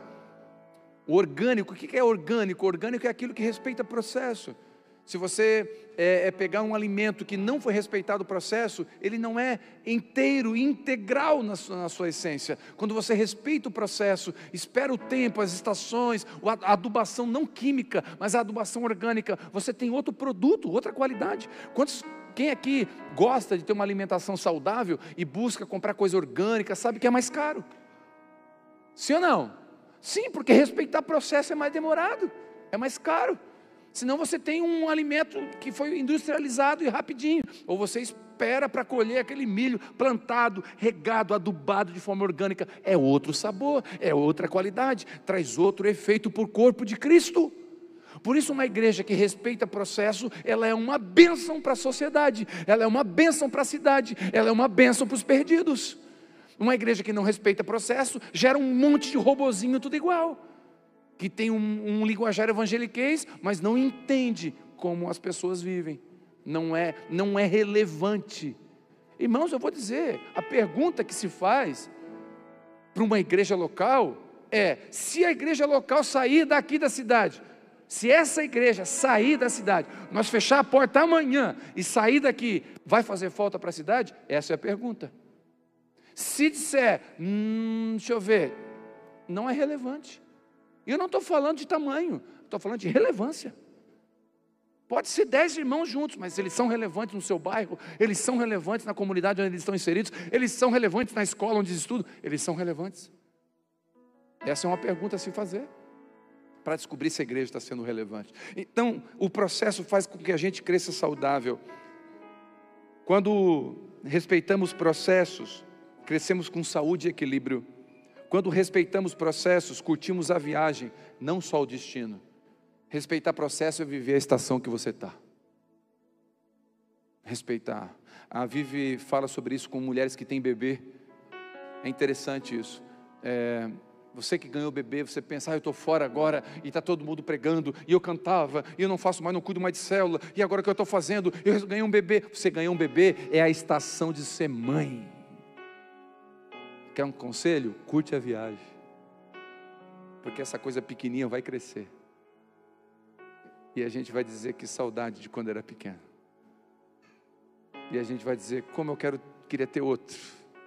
Speaker 1: O orgânico, o que é orgânico? Orgânico é aquilo que respeita processo. Se você é, é pegar um alimento que não foi respeitado o processo, ele não é inteiro, integral na sua, na sua essência. Quando você respeita o processo, espera o tempo, as estações, a adubação não química, mas a adubação orgânica, você tem outro produto, outra qualidade. Quantos, quem aqui gosta de ter uma alimentação saudável e busca comprar coisa orgânica, sabe que é mais caro? Sim ou não? Sim, porque respeitar o processo é mais demorado, é mais caro. Senão você tem um alimento que foi industrializado e rapidinho. Ou você espera para colher aquele milho plantado, regado, adubado de forma orgânica. É outro sabor, é outra qualidade, traz outro efeito para o corpo de Cristo. Por isso uma igreja que respeita o processo, ela é uma bênção para a sociedade, ela é uma bênção para a cidade, ela é uma bênção para os perdidos. Uma igreja que não respeita o processo, gera um monte de robozinho tudo igual, que tem um, um linguajar evangeliquez, mas não entende como as pessoas vivem, não é, não é relevante. Irmãos, eu vou dizer, a pergunta que se faz para uma igreja local é: se a igreja local sair daqui da cidade, se essa igreja sair da cidade, nós fechar a porta amanhã e sair daqui, vai fazer falta para a cidade? Essa é a pergunta. Se disser, hum, deixa eu ver, não é relevante. E eu não estou falando de tamanho, estou falando de relevância. Pode ser dez irmãos juntos, mas eles são relevantes no seu bairro, eles são relevantes na comunidade onde eles estão inseridos, eles são relevantes na escola onde eles estudam, eles são relevantes. Essa é uma pergunta a se fazer, para descobrir se a igreja está sendo relevante. Então, o processo faz com que a gente cresça saudável. Quando respeitamos processos, crescemos com saúde e equilíbrio. Quando respeitamos processos, curtimos a viagem, não só o destino. Respeitar processo é viver a estação que você está. Respeitar. A Vivi fala sobre isso com mulheres que têm bebê. É interessante isso. É, você que ganhou bebê, você pensa: ah, eu estou fora agora, e está todo mundo pregando, e eu cantava, e eu não faço mais, não cuido mais de célula, e agora o que eu estou fazendo? Eu ganhei um bebê. Você ganhou um bebê, é a estação de ser mãe. Quer um conselho? Curte a viagem, porque essa coisa pequenininha vai crescer, e a gente vai dizer que saudade de quando era pequeno, e a gente vai dizer como eu quero, queria ter outro,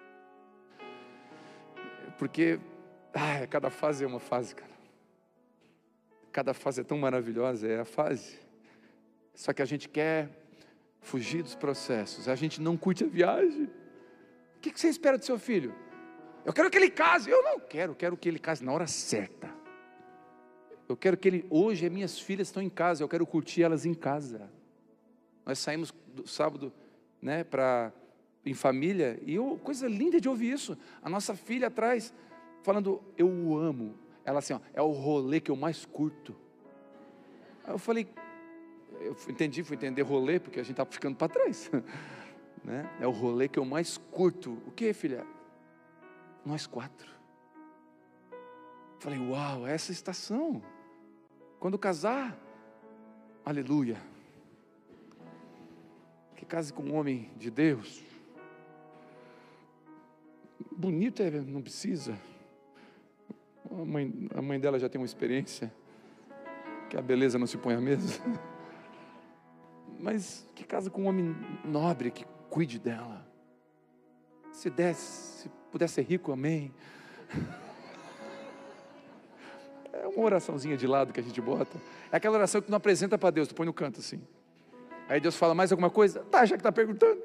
Speaker 1: porque ah, cada fase é uma fase, cara. Cada fase é tão maravilhosa, é a fase, só que a gente quer fugir dos processos, a gente não curte a viagem. O que você espera do seu filho? Eu quero que ele case. Eu não quero, quero que ele case na hora certa. Eu quero que ele, hoje as minhas filhas estão em casa, eu quero curtir elas em casa. Nós saímos do sábado, né, para em família, e eu, coisa linda de ouvir isso. A nossa filha atrás, falando: eu o amo. Ela assim, ó, é o rolê que eu mais curto. Aí eu falei, eu entendi, fui entender rolê, porque a gente estava ficando para trás. Né? É o rolê que eu mais curto. O que, filha? Nós quatro. Falei, uau, é essa estação. Quando casar, aleluia. Que case com um homem de Deus. Bonito é, não precisa. A mãe, a mãe dela já tem uma experiência, que a beleza não se põe à mesa. Mas que casa com um homem nobre, que cuide dela. Se desse, se puder ser rico, amém. É uma oraçãozinha de lado que a gente bota. É aquela oração que tu não apresenta para Deus, tu põe no canto assim. Aí Deus fala, mais alguma coisa? Tá, já que está perguntando.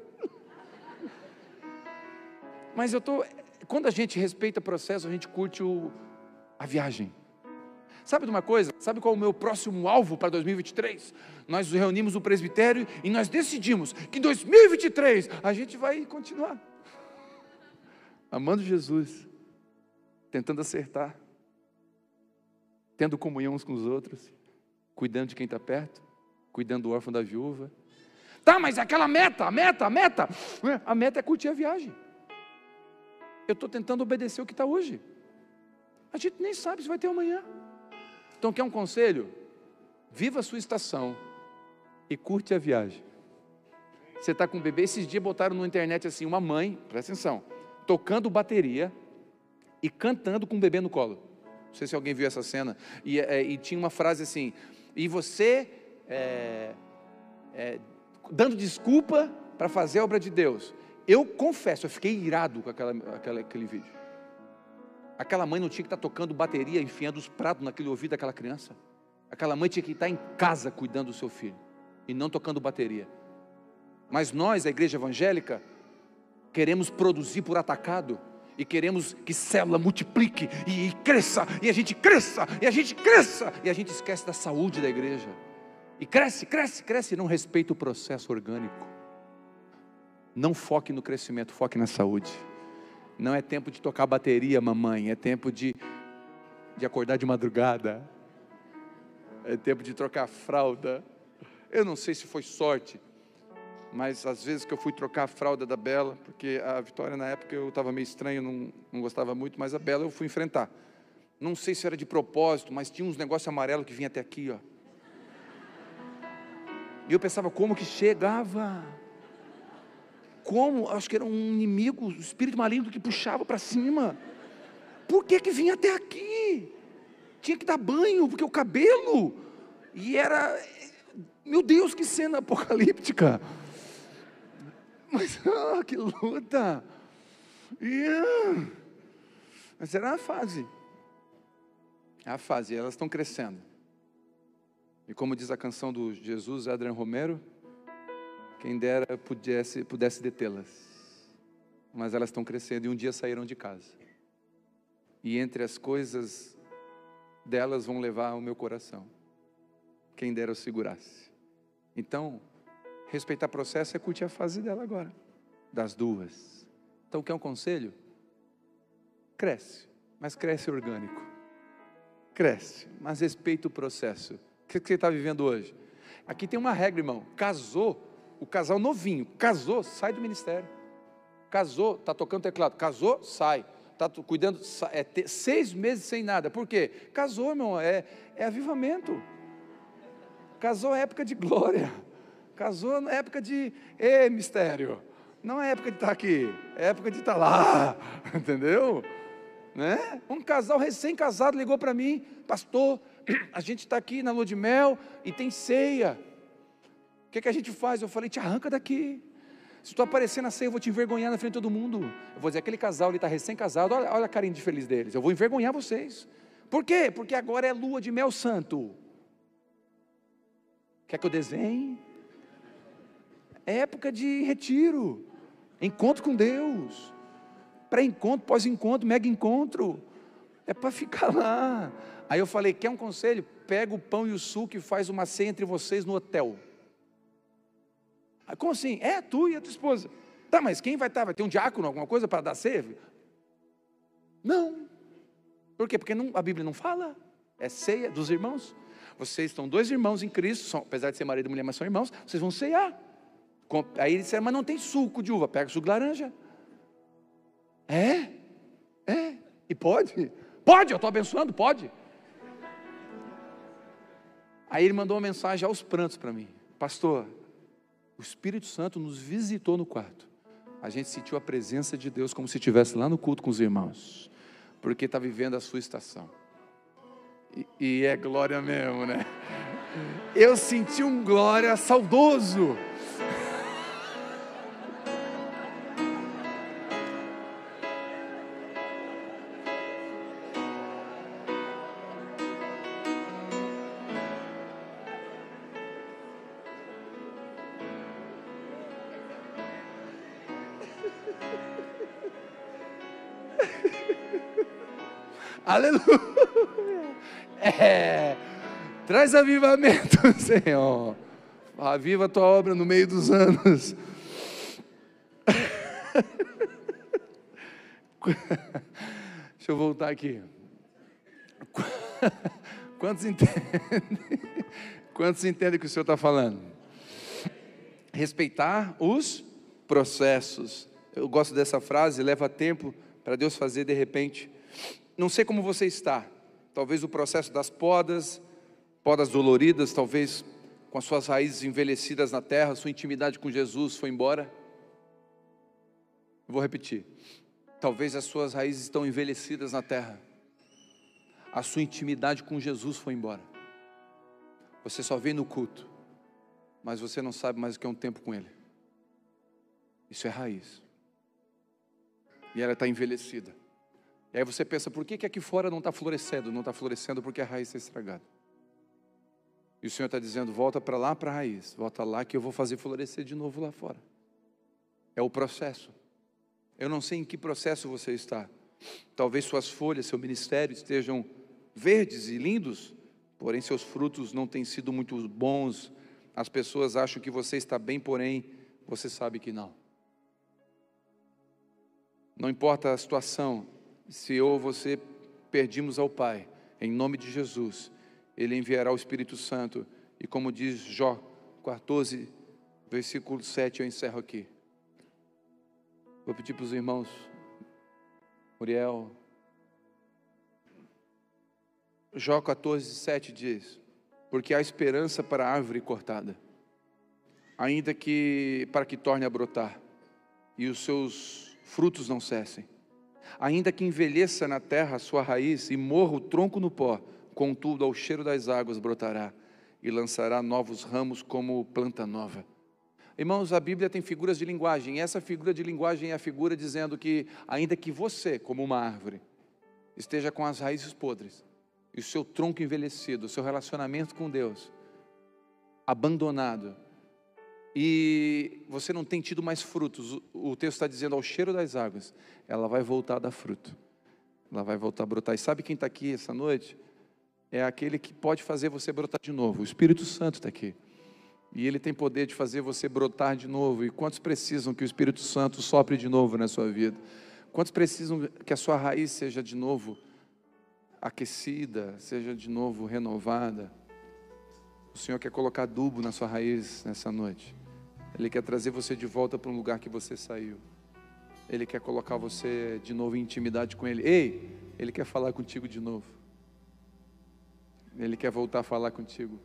Speaker 1: Mas eu tô, quando a gente respeita o processo, a gente curte o, a viagem. Sabe de uma coisa? Sabe qual é o meu próximo alvo para dois mil e vinte e três? Nós nos reunimos no presbitério e nós decidimos que em dois mil e vinte e três a gente vai continuar amando Jesus, tentando acertar, tendo comunhão uns com os outros, cuidando de quem está perto, cuidando do órfão da viúva. Tá, mas aquela meta, a meta, a meta, a meta é curtir a viagem. Eu estou tentando obedecer o que está hoje. A gente nem sabe se vai ter amanhã. Então quer um conselho? Viva a sua estação e curte a viagem. Você está com um bebê, esses dias botaram na internet assim, uma mãe, presta atenção, tocando bateria e cantando com o bebê no colo. Não sei se alguém viu essa cena. E, é, e tinha uma frase assim, e você é, é, dando desculpa para fazer a obra de Deus. Eu confesso, eu fiquei irado com aquela, aquela, aquele vídeo. Aquela mãe não tinha que estar tocando bateria, enfiando os pratos naquele ouvido daquela criança. Aquela mãe tinha que estar em casa cuidando do seu filho, e não tocando bateria. Mas nós, a igreja evangélica, queremos produzir por atacado, e queremos que célula multiplique, e, e cresça, e a gente cresça, e a gente cresça, e a gente esquece da saúde da igreja. E cresce, cresce, cresce, e não respeita o processo orgânico. Não foque no crescimento, foque na saúde. Não é tempo de tocar bateria, mamãe, é tempo de, de acordar de madrugada, é tempo de trocar fralda. Eu não sei se foi sorte, mas às vezes que eu fui trocar a fralda da Bela, porque a Vitória na época eu estava meio estranho, não, não gostava muito, mas a Bela eu fui enfrentar. Não sei se era de propósito, mas tinha uns negócios amarelos que vinha até aqui, ó. E eu pensava, como que chegava? Como? Acho que era um inimigo, um espírito maligno que puxava para cima. Por que que vinha até aqui? Tinha que dar banho, porque o cabelo. E era, meu Deus, que cena apocalíptica. Mas, ah, que luta. Yeah. Mas era a fase. É a fase, elas estão crescendo. E como diz a canção do Jesus, Adrian Romero, quem dera pudesse, pudesse detê-las. Mas elas estão crescendo e um dia saíram de casa. E entre as coisas delas vão levar o meu coração. Quem dera eu segurasse. Então, respeitar o processo é curtir a fase dela agora. Das duas. Então, quer um conselho? Cresce, mas cresce orgânico. Cresce, mas respeita o processo. O que você está vivendo hoje? Aqui tem uma regra, irmão. Casou, o casal novinho, casou, sai do ministério. Casou, está tocando teclado. Casou, sai. Está cuidando, é ter seis meses sem nada. Por quê? Casou, irmão, é, é avivamento. Casou é época de glória. Casou na época de, ei, mistério. Não é época de estar aqui, é época de estar lá. Entendeu? Né? Um casal recém-casado ligou para mim, pastor, a gente está aqui na lua de mel e tem ceia. O que, que a gente faz? Eu falei, te arranca daqui. Se tu aparecer na ceia, eu vou te envergonhar na frente de todo mundo. Eu vou dizer, aquele casal, ele está recém-casado, olha, olha a carinha de feliz deles. Eu vou envergonhar vocês. Por quê? Porque agora é lua de mel santo. Quer que eu desenhe? É época de retiro, encontro com Deus, pré-encontro, pós-encontro, mega-encontro, é para ficar lá. Aí eu falei, quer um conselho? Pega o pão e o suco e faz uma ceia entre vocês no hotel. Aí, como assim? É, tu e a tua esposa. Tá, mas quem vai estar? Vai ter um diácono, alguma coisa para dar ceia? Não. Por quê? Porque não, a Bíblia não fala, é ceia dos irmãos. Vocês estão dois irmãos em Cristo, são, apesar de ser marido e mulher, mas são irmãos, vocês vão ceiar. Aí ele disse, mas não tem suco de uva, pega suco de laranja. É? É? E pode? Pode, eu estou abençoando, pode. Aí ele mandou uma mensagem aos prantos para mim. Pastor, o Espírito Santo nos visitou no quarto. A gente sentiu a presença de Deus como se estivesse lá no culto com os irmãos. Porque está vivendo a sua estação. E, e é glória mesmo, né? Eu senti um glória saudoso. Aleluia. É. Traz avivamento, Senhor. Aviva a tua obra no meio dos anos. Deixa eu voltar aqui. Quantos entendem? Quantos entendem o que o Senhor está falando? Respeitar os processos. Eu gosto dessa frase, leva tempo para Deus fazer de repente. Não sei como você está. Talvez o processo das podas, podas doloridas, talvez com as suas raízes envelhecidas na terra, sua intimidade com Jesus foi embora. Vou repetir. Talvez as suas raízes estão envelhecidas na terra. A sua intimidade com Jesus foi embora. Você só vem no culto, mas você não sabe mais o que é um tempo com Ele. Isso é raiz. E ela está envelhecida. E aí você pensa, por que que aqui fora não está florescendo? Não está florescendo porque a raiz está estragada. E o Senhor está dizendo, volta para lá, para a raiz. Volta lá que eu vou fazer florescer de novo lá fora. É o processo. Eu não sei em que processo você está. Talvez suas folhas, seu ministério estejam verdes e lindos, porém seus frutos não têm sido muito bons. As pessoas acham que você está bem, porém você sabe que não. Não importa a situação, se eu ou você perdimos ao Pai, em nome de Jesus, Ele enviará o Espírito Santo. E como diz Jó quatorze, versículo sete, eu encerro aqui. Vou pedir para os irmãos, Muriel. Jó quatorze, sete diz, porque há esperança para a árvore cortada, ainda que para que torne a brotar, e os seus frutos não cessem, ainda que envelheça na terra a sua raiz, e morra o tronco no pó, contudo ao cheiro das águas brotará, e lançará novos ramos como planta nova. Irmãos, a Bíblia tem figuras de linguagem, e essa figura de linguagem é a figura dizendo que, ainda que você, como uma árvore, esteja com as raízes podres, e o seu tronco envelhecido, o seu relacionamento com Deus abandonado, e você não tem tido mais frutos, o texto está dizendo, ao cheiro das águas, ela vai voltar a dar fruto, ela vai voltar a brotar. E sabe quem está aqui essa noite? É aquele que pode fazer você brotar de novo. O Espírito Santo está aqui, e Ele tem poder de fazer você brotar de novo. E quantos precisam que o Espírito Santo sopre de novo na sua vida? Quantos precisam que a sua raiz seja de novo aquecida, seja de novo renovada? O Senhor quer colocar adubo na sua raiz nessa noite. Ele quer trazer você de volta para um lugar que você saiu. Ele quer colocar você de novo em intimidade com Ele. Ei, Ele quer falar contigo de novo. Ele quer voltar a falar contigo.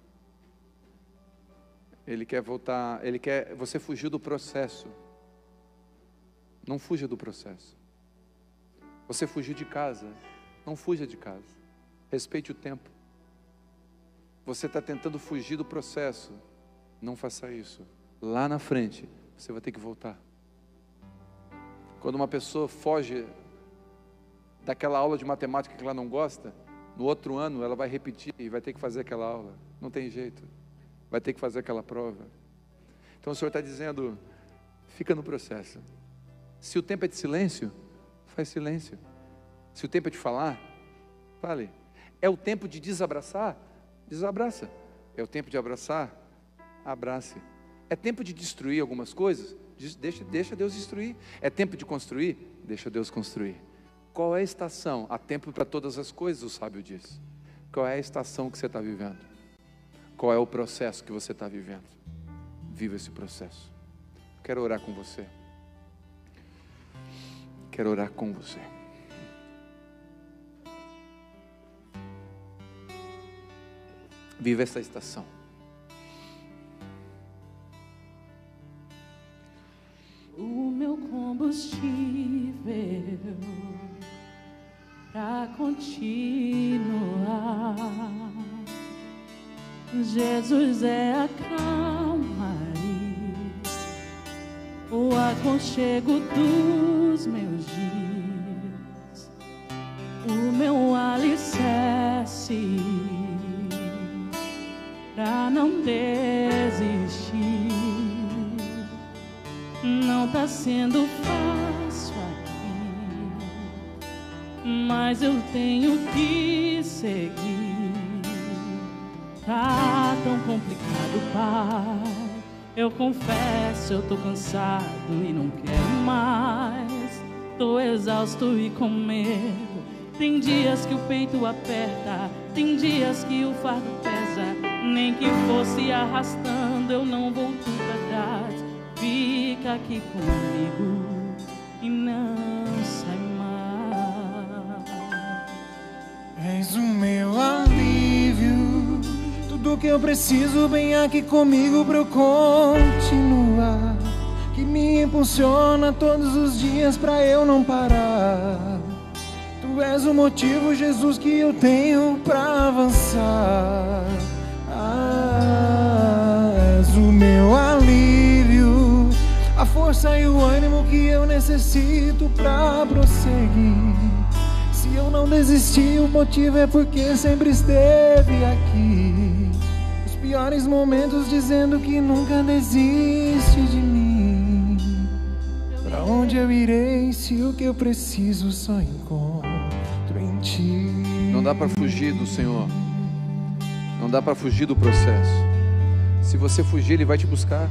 Speaker 1: Ele quer voltar, Ele quer, você fugiu do processo. Não fuja do processo. Você fugiu de casa. Não fuja de casa. Respeite o tempo. Você está tentando fugir do processo. Não faça isso. Lá na frente, você vai ter que voltar. Quando uma pessoa foge daquela aula de matemática que ela não gosta, no outro ano ela vai repetir e vai ter que fazer aquela aula. Não tem jeito. Vai ter que fazer aquela prova. Então o Senhor está dizendo, fica no processo. Se o tempo é de silêncio, faz silêncio. Se o tempo é de falar, fale. É o tempo de desabraçar? Desabraça. É o tempo de abraçar? Abrace. É tempo de destruir algumas coisas? Deixa, deixa Deus destruir. É tempo de construir? Deixa Deus construir. Qual é a estação? Há tempo para todas as coisas, o sábio diz. Qual é a estação que você está vivendo? Qual é o processo que você está vivendo? Viva esse processo. Quero orar com você. Quero orar com você. Viva essa estação.
Speaker 2: O meu combustível para continuar. Jesus é a calmaria, o aconchego dos meus dias, o meu alicerce pra não desistir. Não tá sendo fácil aqui, mas mas eu tenho que seguir. Tá tão complicado, Pai. Eu confesso, eu tô cansado e não quero mais. Tô exausto e com medo. Tem dias que o peito aperta, tem dias que o fardo pesa. Nem que fosse arrastando, eu não volto pra trás. Fica aqui comigo e não sai mais.
Speaker 3: És o meu alívio, tudo que eu preciso vem aqui comigo pra eu continuar. Que me impulsiona todos os dias pra eu não parar. Tu és o motivo, Jesus, que eu tenho pra avançar. Ah, és o meu alívio, a força e o ânimo que eu necessito pra prosseguir. Se eu não desisti, o motivo é porque sempre esteve aqui. Os piores momentos dizendo que nunca desiste de mim. Pra onde eu irei se o que eu preciso só encontro em ti?
Speaker 1: Não dá para fugir do Senhor. Não dá para fugir do processo. Se você fugir, Ele vai te buscar.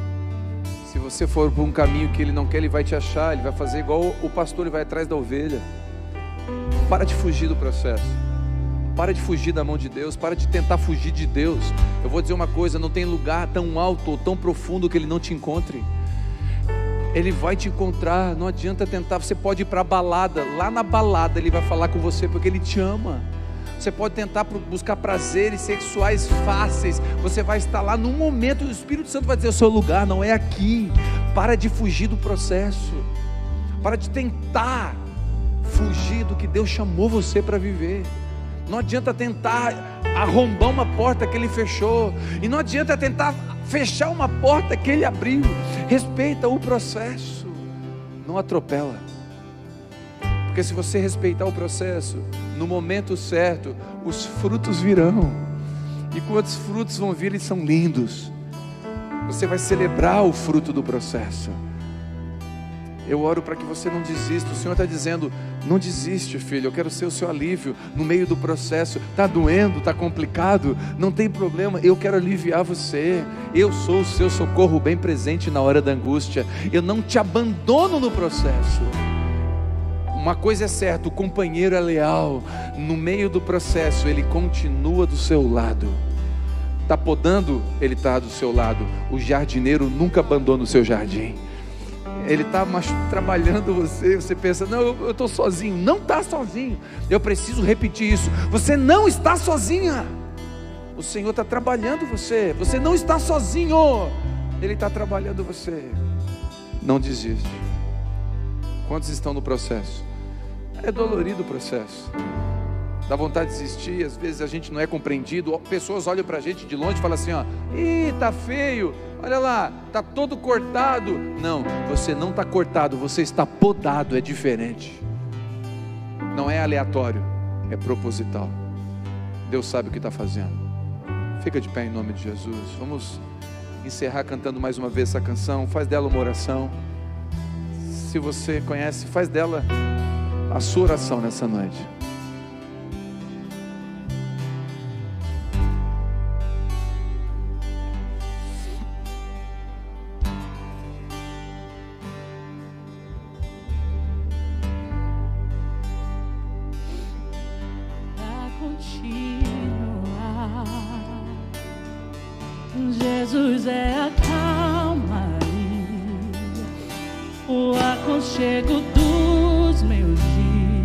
Speaker 1: Se você for por um caminho que Ele não quer, Ele vai te achar. Ele vai fazer igual o pastor, Ele vai atrás da ovelha. Para de fugir do processo. Para de fugir da mão de Deus. Para de tentar fugir de Deus. Eu vou dizer uma coisa, não tem lugar tão alto ou tão profundo que Ele não te encontre. Ele vai te encontrar. Não adianta tentar. Você pode ir para a balada. Lá na balada Ele vai falar com você porque Ele te ama. Você pode tentar buscar prazeres sexuais fáceis. Você vai estar lá num momento, o Espírito Santo vai dizer: o seu lugar não é aqui. Para de fugir do processo. Para de tentar fugir do que Deus chamou você para viver. Não adianta tentar arrombar uma porta que Ele fechou. E não adianta tentar fechar uma porta que Ele abriu. Respeita o processo. Não atropela. Porque se você respeitar o processo, no momento certo, os frutos virão. E quando os frutos vão vir, eles são lindos. Você vai celebrar o fruto do processo. Eu oro para que você não desista. O Senhor está dizendo: não desiste, filho. Eu quero ser o seu alívio no meio do processo. Está doendo, está complicado, não tem problema. Eu quero aliviar você. Eu sou o seu socorro bem presente na hora da angústia. Eu não te abandono no processo. Uma coisa é certa, o companheiro é leal. No meio do processo, ele continua do seu lado. Está podando, ele está do seu lado. O jardineiro nunca abandona o seu jardim. Ele está trabalhando você. Você pensa: não, eu estou sozinho. Não está sozinho. Eu preciso repetir isso. Você não está sozinha. O Senhor está trabalhando você. Você não está sozinho. Ele está trabalhando você. Não desiste. Quantos estão no processo? É dolorido o processo. Dá vontade de desistir. Às vezes a gente não é compreendido. Pessoas olham para a gente de longe e falam assim: ó, ih, tá feio. Olha lá, tá todo cortado. Não, você não está cortado, você está podado. É diferente. Não é aleatório, é proposital. Deus sabe o que está fazendo. Fica de pé em nome de Jesus. Vamos encerrar cantando mais uma vez essa canção. Faz dela uma oração. Se você conhece, faz dela a sua oração nessa noite.
Speaker 2: Pra continuar, Jesus é a calmaria, o aconchego dos meus dias,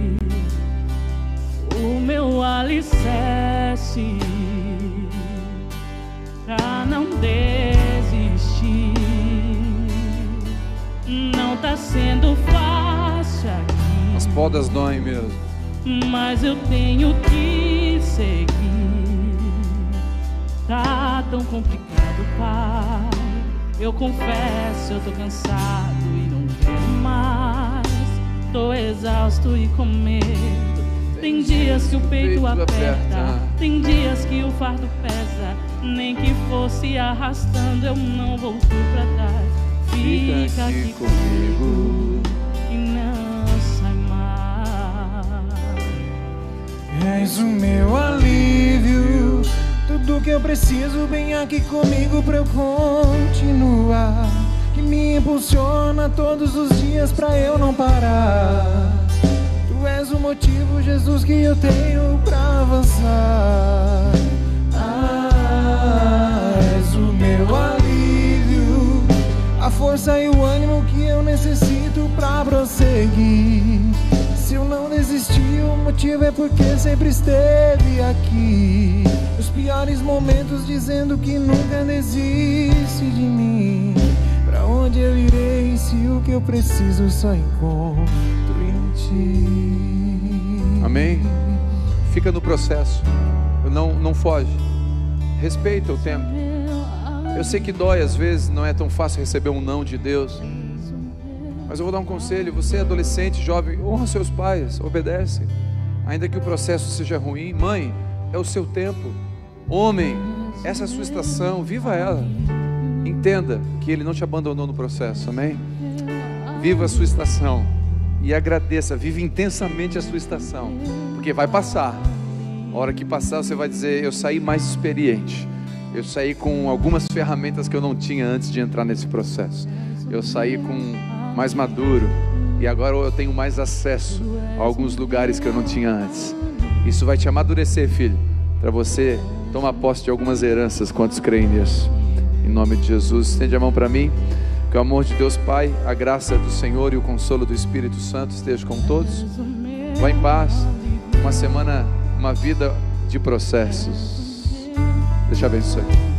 Speaker 2: o meu alicerce, pra não desistir. Não tá sendo fácil aqui,
Speaker 1: As podas doem mesmo,
Speaker 2: mas eu tenho que seguir. Tá tão complicado, Pai. Eu confesso, eu tô cansado e não quero mais. Tô exausto e com medo. Tem dias que o peito aperta, tem dias que o fardo pesa. Nem que fosse arrastando, eu não volto pra trás. Fica aqui comigo e não sai mais.
Speaker 3: És o meu alívio, tudo que eu preciso vem aqui comigo pra eu continuar, que me impulsiona todos os dias pra eu não parar. Tu és o motivo, Jesus, que eu tenho pra avançar. Ah, és o meu alívio, a força e o ânimo que eu necessito pra prosseguir. Se eu não desisti, o motivo é porque sempre esteve aqui. Nos piores momentos dizendo que nunca desiste de mim. Pra onde eu irei se o que eu preciso só encontro em ti?
Speaker 1: Amém? Fica no processo, não, não foge, respeita o tempo. Eu sei que dói às vezes, não é tão fácil receber um não de Deus, mas eu vou dar um conselho. Você é adolescente, jovem, honra seus pais, obedece, ainda que o processo seja ruim. Mãe, é o seu tempo. Homem, essa é a sua estação, viva ela. Entenda que Ele não te abandonou no processo, amém? Viva a sua estação e agradeça, vive intensamente a sua estação, porque vai passar. A hora que passar você vai dizer: eu saí mais experiente, eu saí com algumas ferramentas que eu não tinha antes de entrar nesse processo, eu saí com mais maduro, e agora eu tenho mais acesso a alguns lugares que eu não tinha antes. Isso vai te amadurecer, filho, para você tomar posse de algumas heranças. Quantos creem nisso? Em nome de Jesus, estende a mão para mim. Que o amor de Deus Pai, a graça do Senhor e o consolo do Espírito Santo esteja com todos. Vá em paz, uma semana, uma vida de processos. Deus te abençoe.